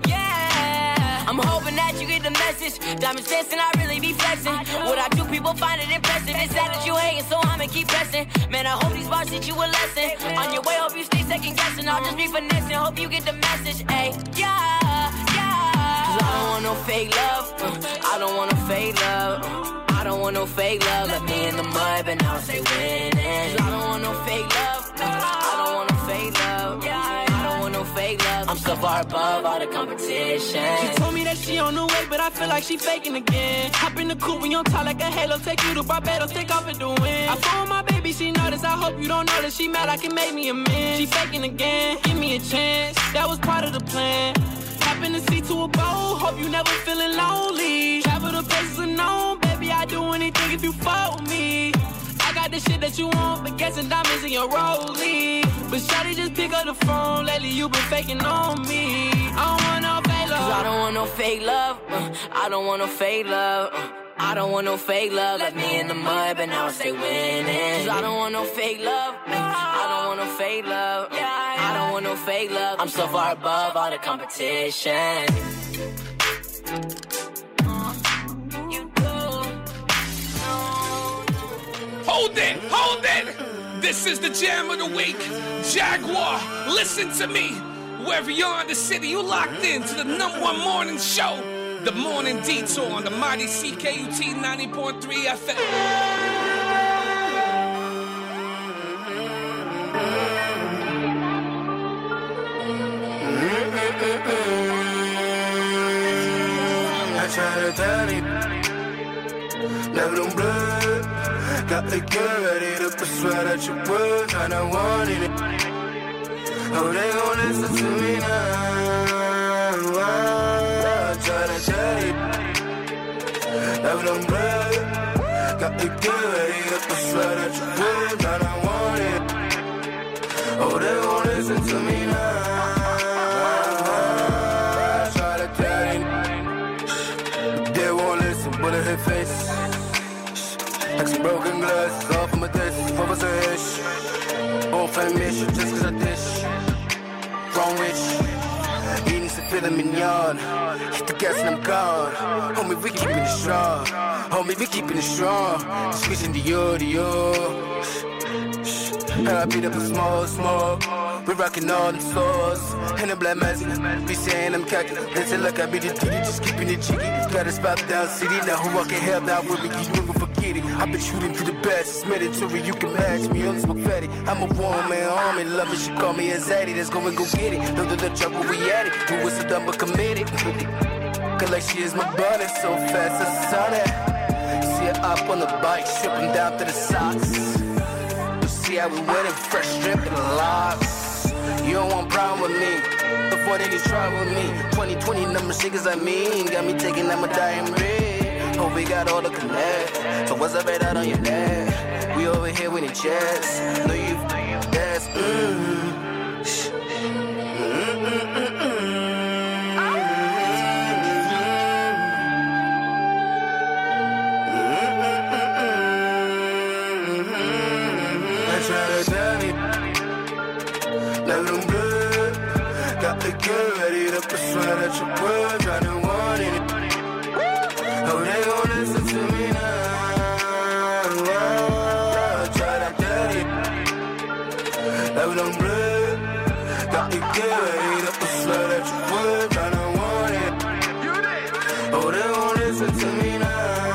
I'm hoping that you get the message. Diamonds dancing, I really be flexing. What I do, people find it impressive. It's sad that you hating, so I'ma keep pressing. Man, I hope these bars teach you a lesson. On your way, hope you stay second guessing. I'll just be finessing, hope you get the message. Ayy, yeah, yeah. Cause I don't want no fake love. Uh, I don't want no fake love. Uh, I don't want no fake love. Left me in the mud, but now I stay winning. Cause I don't want no fake love. Uh, I don't want no fake love. Yeah. No fake love. I'm so far above all the competition. She told me that she on the way, but I feel like she faking again. Hop in the coupe when you top like a halo. Take you to Barbados, take off at the wind. I phone my baby, she noticed. I hope you don't notice. She mad, I can make me a man. She faking again, give me a chance. That was part of the plan. Hop in the seat to a boat. Hope you never feeling lonely. Travel to places unknown, baby. I do anything if you fuck with me. I got the shit that you want, but guessing diamonds in your rollie. But shawty just pick up the phone. Lately you been faking on me. I don't want no fake love. Cause I don't want no fake love. Uh, I don't want no fake love. Uh, I don't want no fake love. Left me in the mud, but now I stay winning. Cause I don't want no fake love. Uh, I don't want no fake love. Uh, I don't want no fake love. I'm so far above all the competition. Hold it, hold it. This is the jam of the week. Jaguar, listen to me. Wherever you are in the city, you locked in to the number one morning show, The Morning Detour on the mighty C K U T ninety point three F M. I try to tell you, never don't blood. Got the girl ready to persuade that you would, and I wanted it. Oh, they gon' listen to me now. I try to tell you, never don't blood. Got the girl ready to persuade that you would, and I want it. Oh, they gon' listen to me now. I try to tell you, they won't listen, but I hit face. Like some broken glass, off of my dish, what was a ish? Won't find mission just cause I dish. Wrong rich, eating some filet mignon. Hit the gas and I'm gone. Homie, we keeping it strong. Homie, we keeping it strong. Switching the yo, the yo. And I beat up a small, small. We rockin' all them stores. And the black magic, be saying I'm khaki. Listen like I be the D D, just keeping it cheeky. Got a spot down city, now who I can help out with me, you never forget it. I've been shooting to the best, it's mandatory, you can match me on smoke fatty. I'm a one man army, love it, she call me a zaddy. Let's go and go get it, know that the trouble we at it. Do it so dumb but committed. Cause like she is my bunny, so fast as the sun. See her up on the bike, stripping down to the socks. You see how we wet and fresh strip and locks. You don't want problem with me, avoid any trouble with me. twenty twenty number shakers I mean, got me taking out my dying red. Hope we got all the connect. So what's up, right out on your neck? We over here winning checks. Know you, know you best. Mm-hmm. Get ready to persuade that you were trying to want it. Oh, they gon' listen to me now. Oh, try that dirty. That we don't bleed. Got to get ready to persuade that you were trying to want it. Oh, they gon' listen to me now.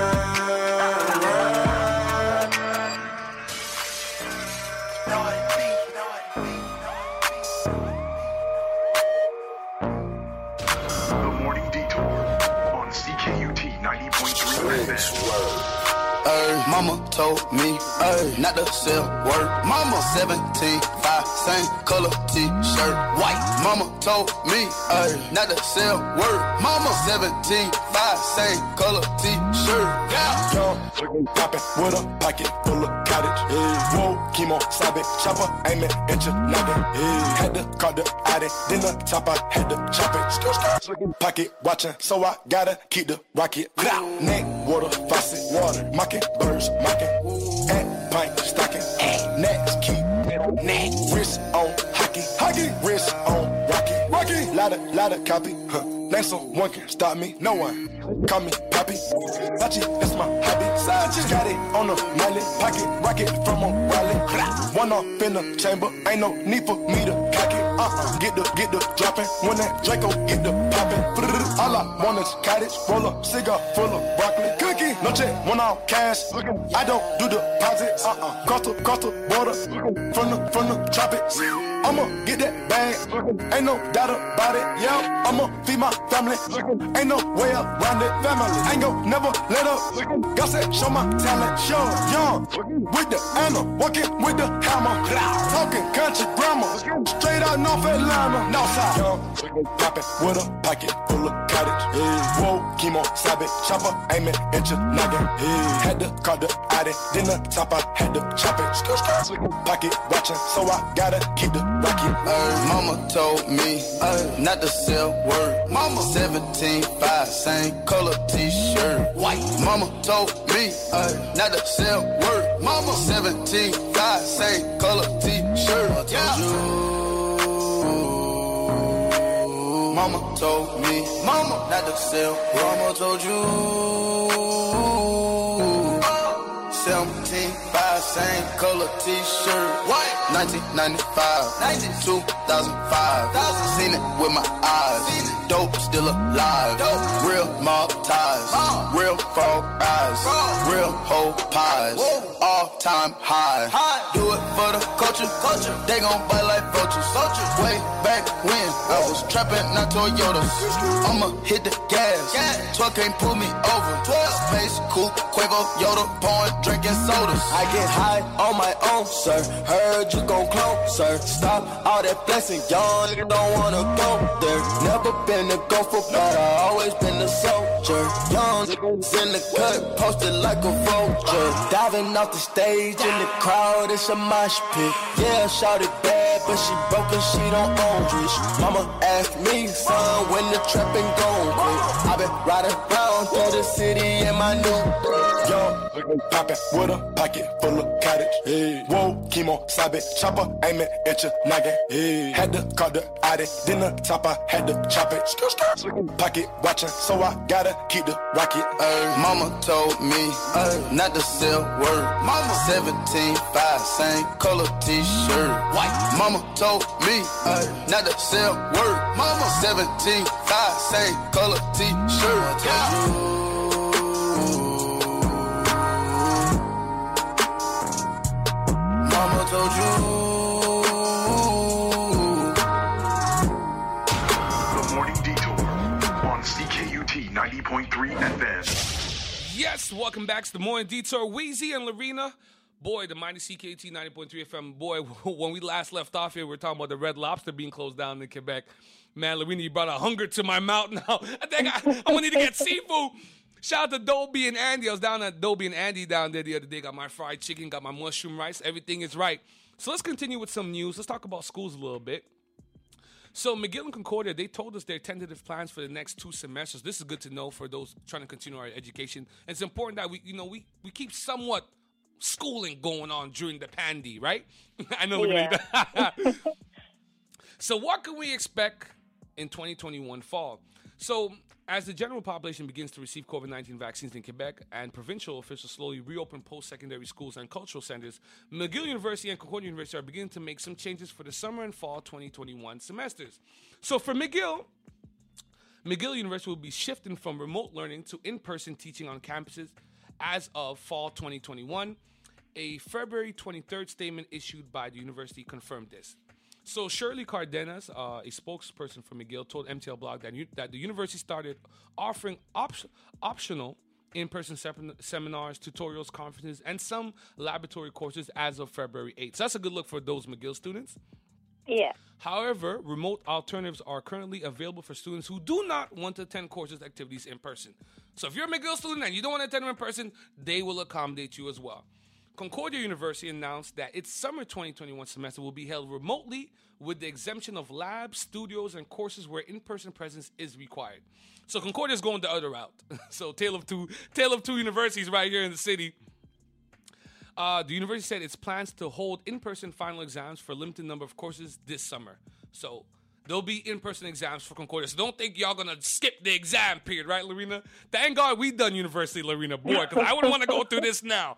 Mama told me, ay, not to sell word. Mama seventeen, five, same color t-shirt, white. Mama told me, ay, not to sell word. Mama seventeen, five, same color t-shirt. Yeah. Young, poppin' with a pocket full of cottage. Yeah. Whoa, chemo, sabit, chopper, aiming at your noggin. Yeah. Had to call the addy, then the top I had to chop it. Pocket watching, so I gotta keep the rocket. Neck, water, faucet, water, mocking, birds, mocking. At pint, stocking, next keep. Neck, wrist on hockey, hockey, wrist on rocky, rocky. Lotta, lotta copy, huh? Name someone can stop me, no one. Call me Poppy, Sachi, that's my hobby. Sachi got it on the mallet, pocket rocket from O'Reilly. One off in the chamber, ain't no need for me to cock it. Uh-uh, get the, get the dropping, when that Draco get the popping. All I want is cottage, roll up, cigar full of broccoli. Cookie, no check, one off cash. I don't do deposits, uh-uh, cross the, cross the border. From the, from the tropics, I'ma get that bag, ain't no doubt about it. Yeah, I'ma feed my family, ain't no way around it. Family, ain't gon' never let up. God said, show my talent, show young with the Anna, walking with the hammer, talking country grammar, straight out North Atlanta, Northside. Young, poppin' with a pocket full of cottage. Yeah. Whoa, chemo, sabit, chopper, aiming at your noggin. Yeah. Had to call the addy, then the top I had to chop it. Pocket watching, so I gotta keep the rocket. Uh, mama told me uh, not to sell word. Mama seventeen, five, same color t-shirt, white. Mama told me uh, not to sell word. Mama seventeen, five, same color t-shirt. I told yeah. you. Mama told me, mama not to sell. Mama told you. seventeen, five, same color t-shirt, white. nineteen ninety-five, two thousand five, seen it with my eyes. Dope still alive. Dope. Real mob ties, uh. real frog eyes, uh. real whole pies, whoa. All time high. high. Do it for the culture, culture. They gon' bite like vultures. vultures. Way back when whoa. I was trapping, not Toyotas. I'ma hit the gas. gas. twelve can't pull me over. twelve Space, Coupe, Quavo, Yoda, pouring, drinking sodas. I get high on my own, sir. Heard you gon' clone, sir. Stop all that blessing, y'all nigga don't wanna go there. Never been a gopher, but I always been a soldier. Young niggas in the cut, posted like a vulture. Diving off the stage in the crowd, it's a mosh pit. Yeah, shout it bad, but she broke and she don't own it. Mama asked me, son, when the trapping gon' quit. I been riding around through the city in my new young, poppin' with a pocket full of cottage. Hey. Whoa, chemo, sabit, chopper, aiming at your noggin. Hey. Had to call the addy, then the top I had to chop it. Pocket watching, so I gotta keep the rocket. Uh, mama told me uh, not to sell word. Mama seventeen, five, same color t-shirt, white. Mama told me uh, not to sell word. Mama seventeen, five, same color t-shirt. Yeah. Mama told you. The Morning Detour on C K U T ninety point three F M. Yes, welcome back to the Morning Detour. Weezy and Lorena. Boy, the mighty C K U T ninety point three F M. Boy, when we last left off here, we were talking about the Red Lobster being closed down in Quebec. Man, Lorena, you brought a hunger to my mouth now. I think I, I'm going to need to get seafood. Shout out to Dobie and Andy. I was down at Dobie and Andy down there the other day. Got my fried chicken, got my mushroom rice. Everything is right. So let's continue with some news. Let's talk about schools a little bit. So McGill and Concordia, they told us their tentative plans for the next two semesters. This is good to know for those trying to continue our education. And it's important that we, you know, we, we keep somewhat schooling going on during the pandy, right? I know we're Yeah. gonna So what can we expect in twenty twenty-one fall? So as the general population begins to receive COVID nineteen vaccines in Quebec and provincial officials slowly reopen post-secondary schools and cultural centers, McGill University and Concordia University are beginning to make some changes for the summer and fall twenty twenty-one semesters. So for McGill, McGill University will be shifting from remote learning to in-person teaching on campuses as of fall twenty twenty-one. A February twenty-third statement issued by the university confirmed this. So Shirley Cardenas, uh, a spokesperson for McGill, told M T L Blog that, u- that the university started offering op- optional in-person sep- seminars, tutorials, conferences, and some laboratory courses as of February eighth. So that's a good look for those McGill students. Yeah. However, remote alternatives are currently available for students who do not want to attend courses activities in person. So if you're a McGill student and you don't want to attend them in person, they will accommodate you as well. Concordia University announced that its summer twenty twenty-one semester will be held remotely with the exemption of labs, studios, and courses where in-person presence is required. So Concordia is going the other route. So tale of two, tale of two universities right here in the city. Uh, the university said its plans to hold in-person final exams for a limited number of courses this summer. So there'll be in-person exams for Concordia. So don't think y'all gonna skip the exam period, right, Lorena? Thank God we done university, Lorena, boy, because I wouldn't want to go through this now.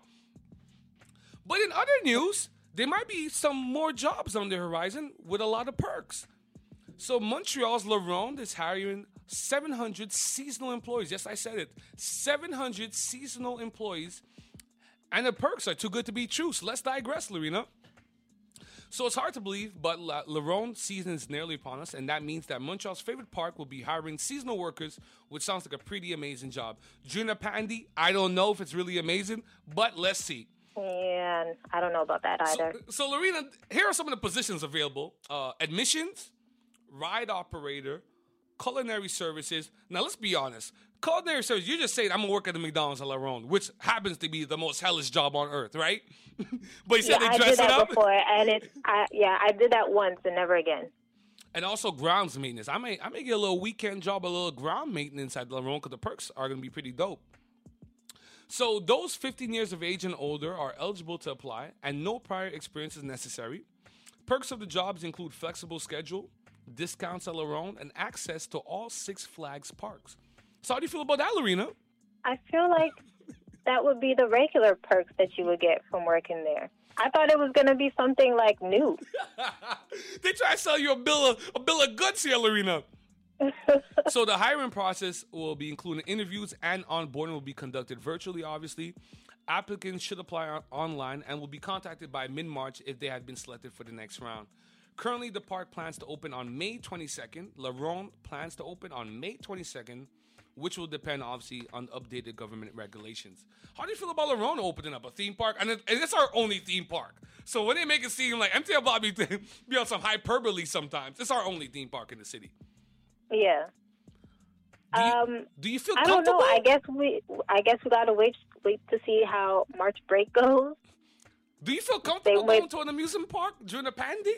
But in other news, there might be some more jobs on the horizon with a lot of perks. So Montreal's La Ronde is hiring seven hundred seasonal employees. Yes, I said it. seven hundred seasonal employees. And the perks are too good to be true. So let's digress, Lorena. So it's hard to believe, but La, La Ronde season is nearly upon us. And that means that Montreal's favorite park will be hiring seasonal workers, which sounds like a pretty amazing job. During the pandy, I don't know if it's really amazing, but let's see. Yeah, I don't know about that either. So, so Lorena, here are some of the positions available. Uh, admissions, ride operator, culinary services. Now, let's be honest. Culinary services, you're just saying, I'm going to work at the McDonald's at La Ronde, which happens to be the most hellish job on earth, right? But you said yeah, they dress I did it that up. before, and it's, I, yeah, I did that once and never again. And also grounds maintenance. I may I may get a little weekend job, a little ground maintenance at La Ronde because the perks are going to be pretty dope. So those fifteen years of age and older are eligible to apply, and no prior experience is necessary. Perks of the jobs include flexible schedule, discounts at La Ronde, and access to all Six Flags parks. So how do you feel about that, Lorena? I feel like that would be the regular perks that you would get from working there. I thought it was going to be something like new. They try to sell you a bill of, a bill of goods here, Lorena. So the hiring process will be including interviews, and onboarding will be conducted virtually, obviously. Applicants should apply on- online and will be contacted by mid-March if they have been selected for the next round. Currently, the park plans to open on May twenty-second. La Ronde plans to open on May twenty-second, which will depend, obviously, on updated government regulations. How do you feel about La Ronde opening up a theme park? And, it, and it's our only theme park. So when they make it seem like M T L Bobby be on some hyperbole sometimes, it's our only theme park in the city. Yeah. Do you, um, do you feel I don't comfortable? know. I guess we, I guess we gotta wait, wait to see how March break goes. Do you feel comfortable Same way- going to an amusement park during a pandy?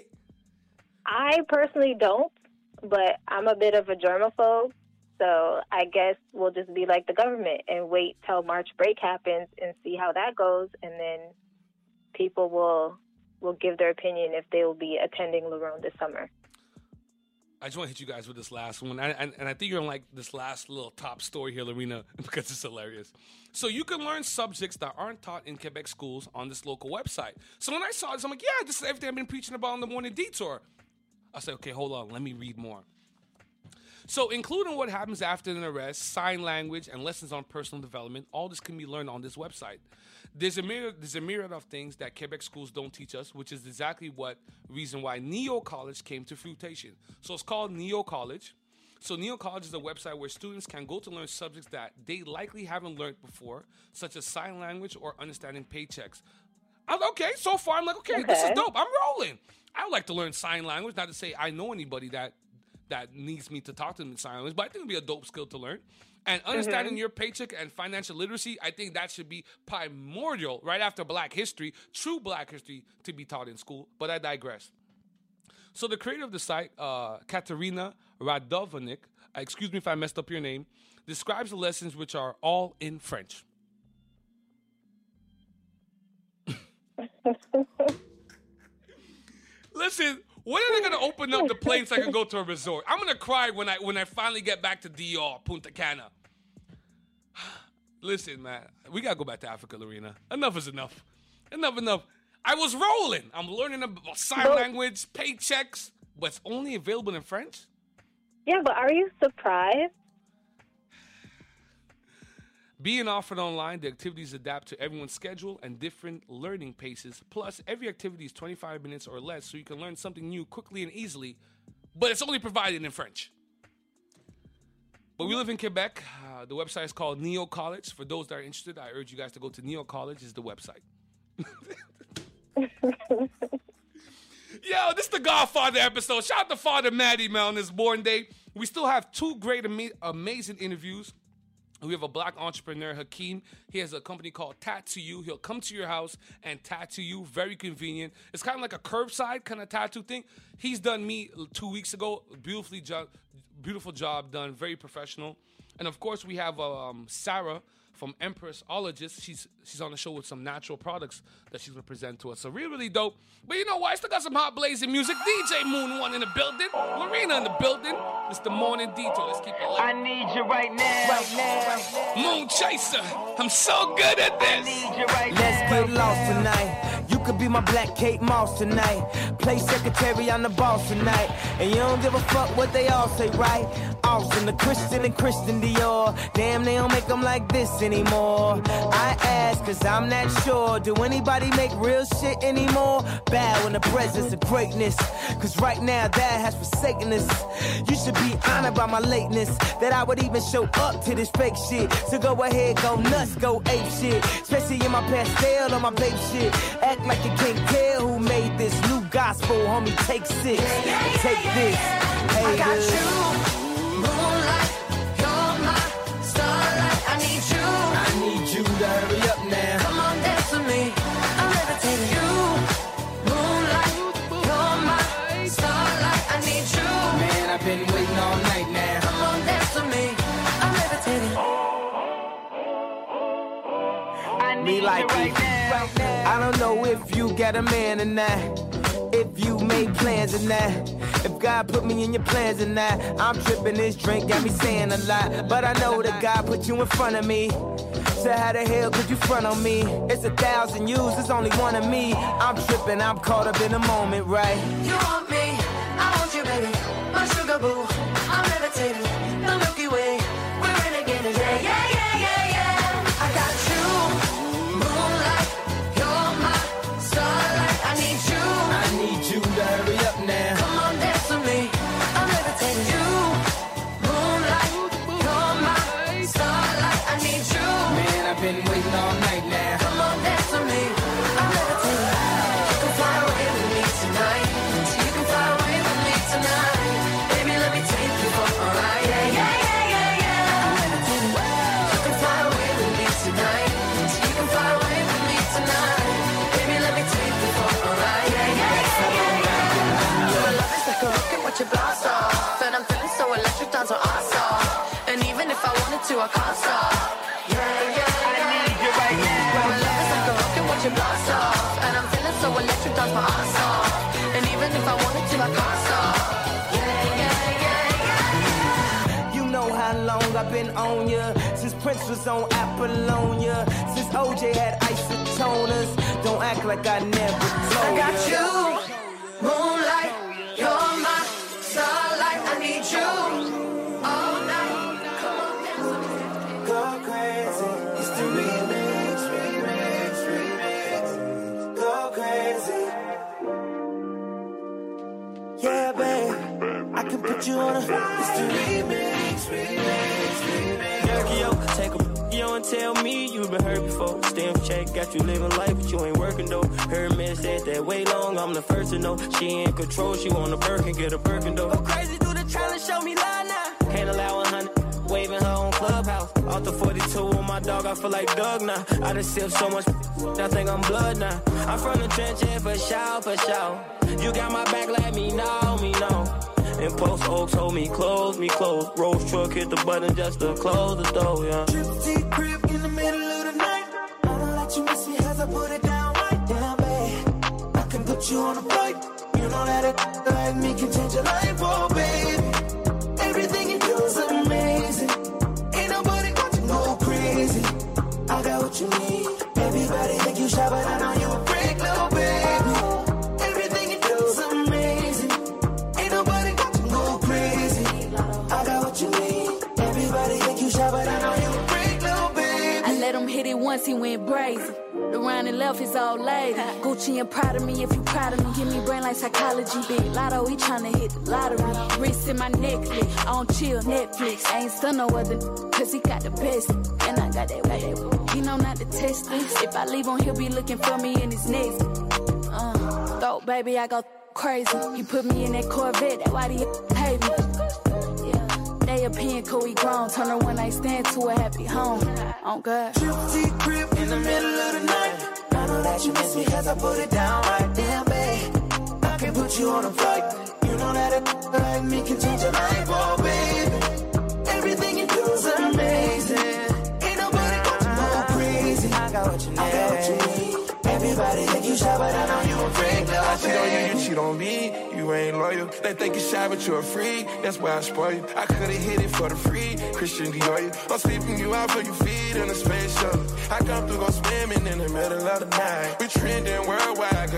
I personally don't, but I'm a bit of a germaphobe, so I guess we'll just be like the government and wait till March break happens and see how that goes, and then people will will give their opinion if they will be attending La Ronde this summer. I just want to hit you guys with this last one. And, and, and I think you're going to like this last little top story here, Lorena, because it's hilarious. So you can learn subjects that aren't taught in Quebec schools on this local website. So when I saw this, I'm like, yeah, this is everything I've been preaching about in the Morning Detour. I said, okay, hold on. Let me read more. So including what happens after an arrest, sign language, and lessons on personal development, all this can be learned on this website. There's a myriad, there's a myriad of things that Quebec schools don't teach us, which is exactly what reason why Neo College came to fruition. So it's called Neo College. So Neo College is a website where students can go to learn subjects that they likely haven't learned before, such as sign language or understanding paychecks. I'm, okay, so far I'm like, okay, this is Okay. dope. I'm rolling. I would like to learn sign language. Not to say I know anybody that that needs me to talk to them in sign language, but I think it'd be a dope skill to learn. And understanding Mm-hmm. your paycheck and financial literacy, I think that should be primordial right after Black history, true Black history, to be taught in school. But I digress. So the creator of the site, uh, Katerina Radovanik, uh, excuse me if I messed up your name, describes the lessons which are all in French. Listen, when are they gonna open up the plane so I can go to a resort? I'm gonna cry when I when I finally get back to D R, Punta Cana. Listen, man, we gotta go back to Africa, Lorena. Enough is enough. Enough, enough. I was rolling. I'm learning about sign language, paychecks, but it's only available in French? Yeah, but are you surprised? Being offered online, the activities adapt to everyone's schedule and different learning paces. Plus, every activity is twenty-five minutes or less, so you can learn something new quickly and easily, but it's only provided in French. But we live in Quebec. Uh, the website is called Neo College. For those that are interested, I urge you guys to go to Neo College is the website. Yo, this is the Godfather episode. Shout out to Father Maddie, man, on this born day. We still have two great, ama- amazing interviews. We have a Black entrepreneur, Hakeem. He has a company called Tattoo You. He'll come to your house and tattoo you. Very convenient. It's kind of like a curbside kind of tattoo thing. He's done me two weeks ago. Beautifully jo- beautiful job done. Very professional. And, of course, we have um, Sarah from Empressologist. She's she's on the show with some natural products that she's going to present to us. So really, really dope. But you know what? I still got some hot blazing music. D J Moon One in the building. Lorena in the building. It's the Morning Detour. Let's keep it lit. I need you right now. Right now. Moon Chaser. I'm so good at this. I need you right now. Let's get lost tonight. You could be my Black Kate Moss tonight. Play secretary, I'm the boss tonight. And you don't give a fuck what they all say, right? Austin, the Christian and Christian Dior. Damn, they don't make them like this anymore. I ask, cause I'm not sure. Do anybody make real shit anymore? Bow in the presence of greatness. Cause right now that has forsaken us. You should be honored by my lateness. That I would even show up to this fake shit. So go ahead, go nuts, go ape shit. Especially in my pastel on my babe shit. Act like you can't tell who made this new gospel, homie. Take six, take this. Hey, I got you. Moonlight, you're my starlight. I need you. I need you to hurry up now. Come on, dance with me. I'm levitating. You, moonlight, you're my starlight. I need you. Man, I've been waiting all night now. Come on, dance with me. I'm levitating. I need Me like you right it. now. I don't know if you got a man or not. If you made plans or not. If God put me in your plans or not. I'm tripping, this drink got me saying a lot. But I know that God put you in front of me. So how the hell could you front on me? It's a thousand yous, there's only one of me. I'm tripping, I'm caught up in the moment, right? You want me, I want you, baby. My sugar boo, I'm levitating. The Milky Way, we're renegading. Yeah, yeah, yeah, yeah, yeah. I got you, moonlight, you're my starlight. I need you. I need you to hurry up now. Come on, dance with me. I'm levitating. You, moonlight, you're my starlight. I need you. Man, I've been waiting all night now. Come on, dance with me. I'm levitating. You can fly away with me tonight. You can fly away with me tonight. Baby, let me take you for a ride. Yeah, yeah, yeah, yeah, yeah. I'm levitating. You can fly away with me tonight. You can fly away with me tonight. Baby, let me take you for a ride. Yeah, yeah, yeah, yeah, yeah. Your love is like a rocket, watch it blast off. And I'm feeling so electric, down to awesome. And even if I wanted to, I can't stop. Yeah, yeah, yeah. I need you right now. My love is like a rocket, watch it blast off. And I'm feeling so electric, down my ass off. And even if I wanted to, I can't stop. Yeah, yeah, yeah, yeah. You know how long I've been on ya. Since Prince was on Apollonia. Since O J had isotoners. Don't act like I never told I got ya. you, moonlight, you're my starlight. I need you all night. Come on, dance with me. Go crazy. It's the remix, remix, remix. Go crazy. Yeah, babe. I can put you on a. It's the remix, remix, remix. Yo, take a yo and tell me you been hurt before. Stamp check got you living life, but you ain't working though. Her man said that way long, I'm the first to know. She in control, she want a Birkin, get a Birkin though. Go crazy, do the challenge, show me lie now. Can't allow a hundred, waving her on Clubhouse. my dog, I feel like Doug now. I done sipped so much, I think I'm blood now. I'm from the trenches for sure, for sure. You got my back, let me know, me know. And Post Oaks hold me close, me close. Rose truck hit the button just to close the door, yeah. Triple T crib in the middle of the night. I know that you miss me as I put it down right down, babe. I can put you on a flight. You know that a like me can change your life, oh baby. Everything you do is amazing. Ain't nobody got to go crazy. I got what you need. Everybody think you shy, but I know you a freak, little baby. Everything you do is amazing. Ain't nobody got to go crazy. I got what you need. Everybody think you shy, but I know you a freak, little baby. I let him hit it once, he went brazen. The round and left is all lady. Gucci and proud of me if you proud of me. Give me brain like psychology. Big lotto, he tryna hit the lottery. Wrist in my necklace, on chill, Netflix. I ain't still no other, cause he got the best. And I got that way. He know not to test this. If I leave him, he'll be looking for me in his next. Uh, thought, baby, I go crazy. He put me in that Corvette, that why he hate me. Yeah, they opinion cool, he grown. Turn a one night stand to a happy home. Oh, God. Triple T crib in the middle of the night. I know that you miss me cause I put it down right there, babe. I can put you on a flight. You know that a like me can change your life, oh baby. Everything you do is amazing. Ain't nobody got to go crazy. I got what you need. I got what you need. Everybody think you shy, but I know you a freak, little I cheat on you, baby. you cheat on me. You ain't loyal. They think you shy, but you're a freak. That's why I spoil you. I could've hit it for the free. Christian Dior. I'm sleeping you out for your feet in a space shuttle. I come through, go swimming in the middle of the night. We trending worldwide.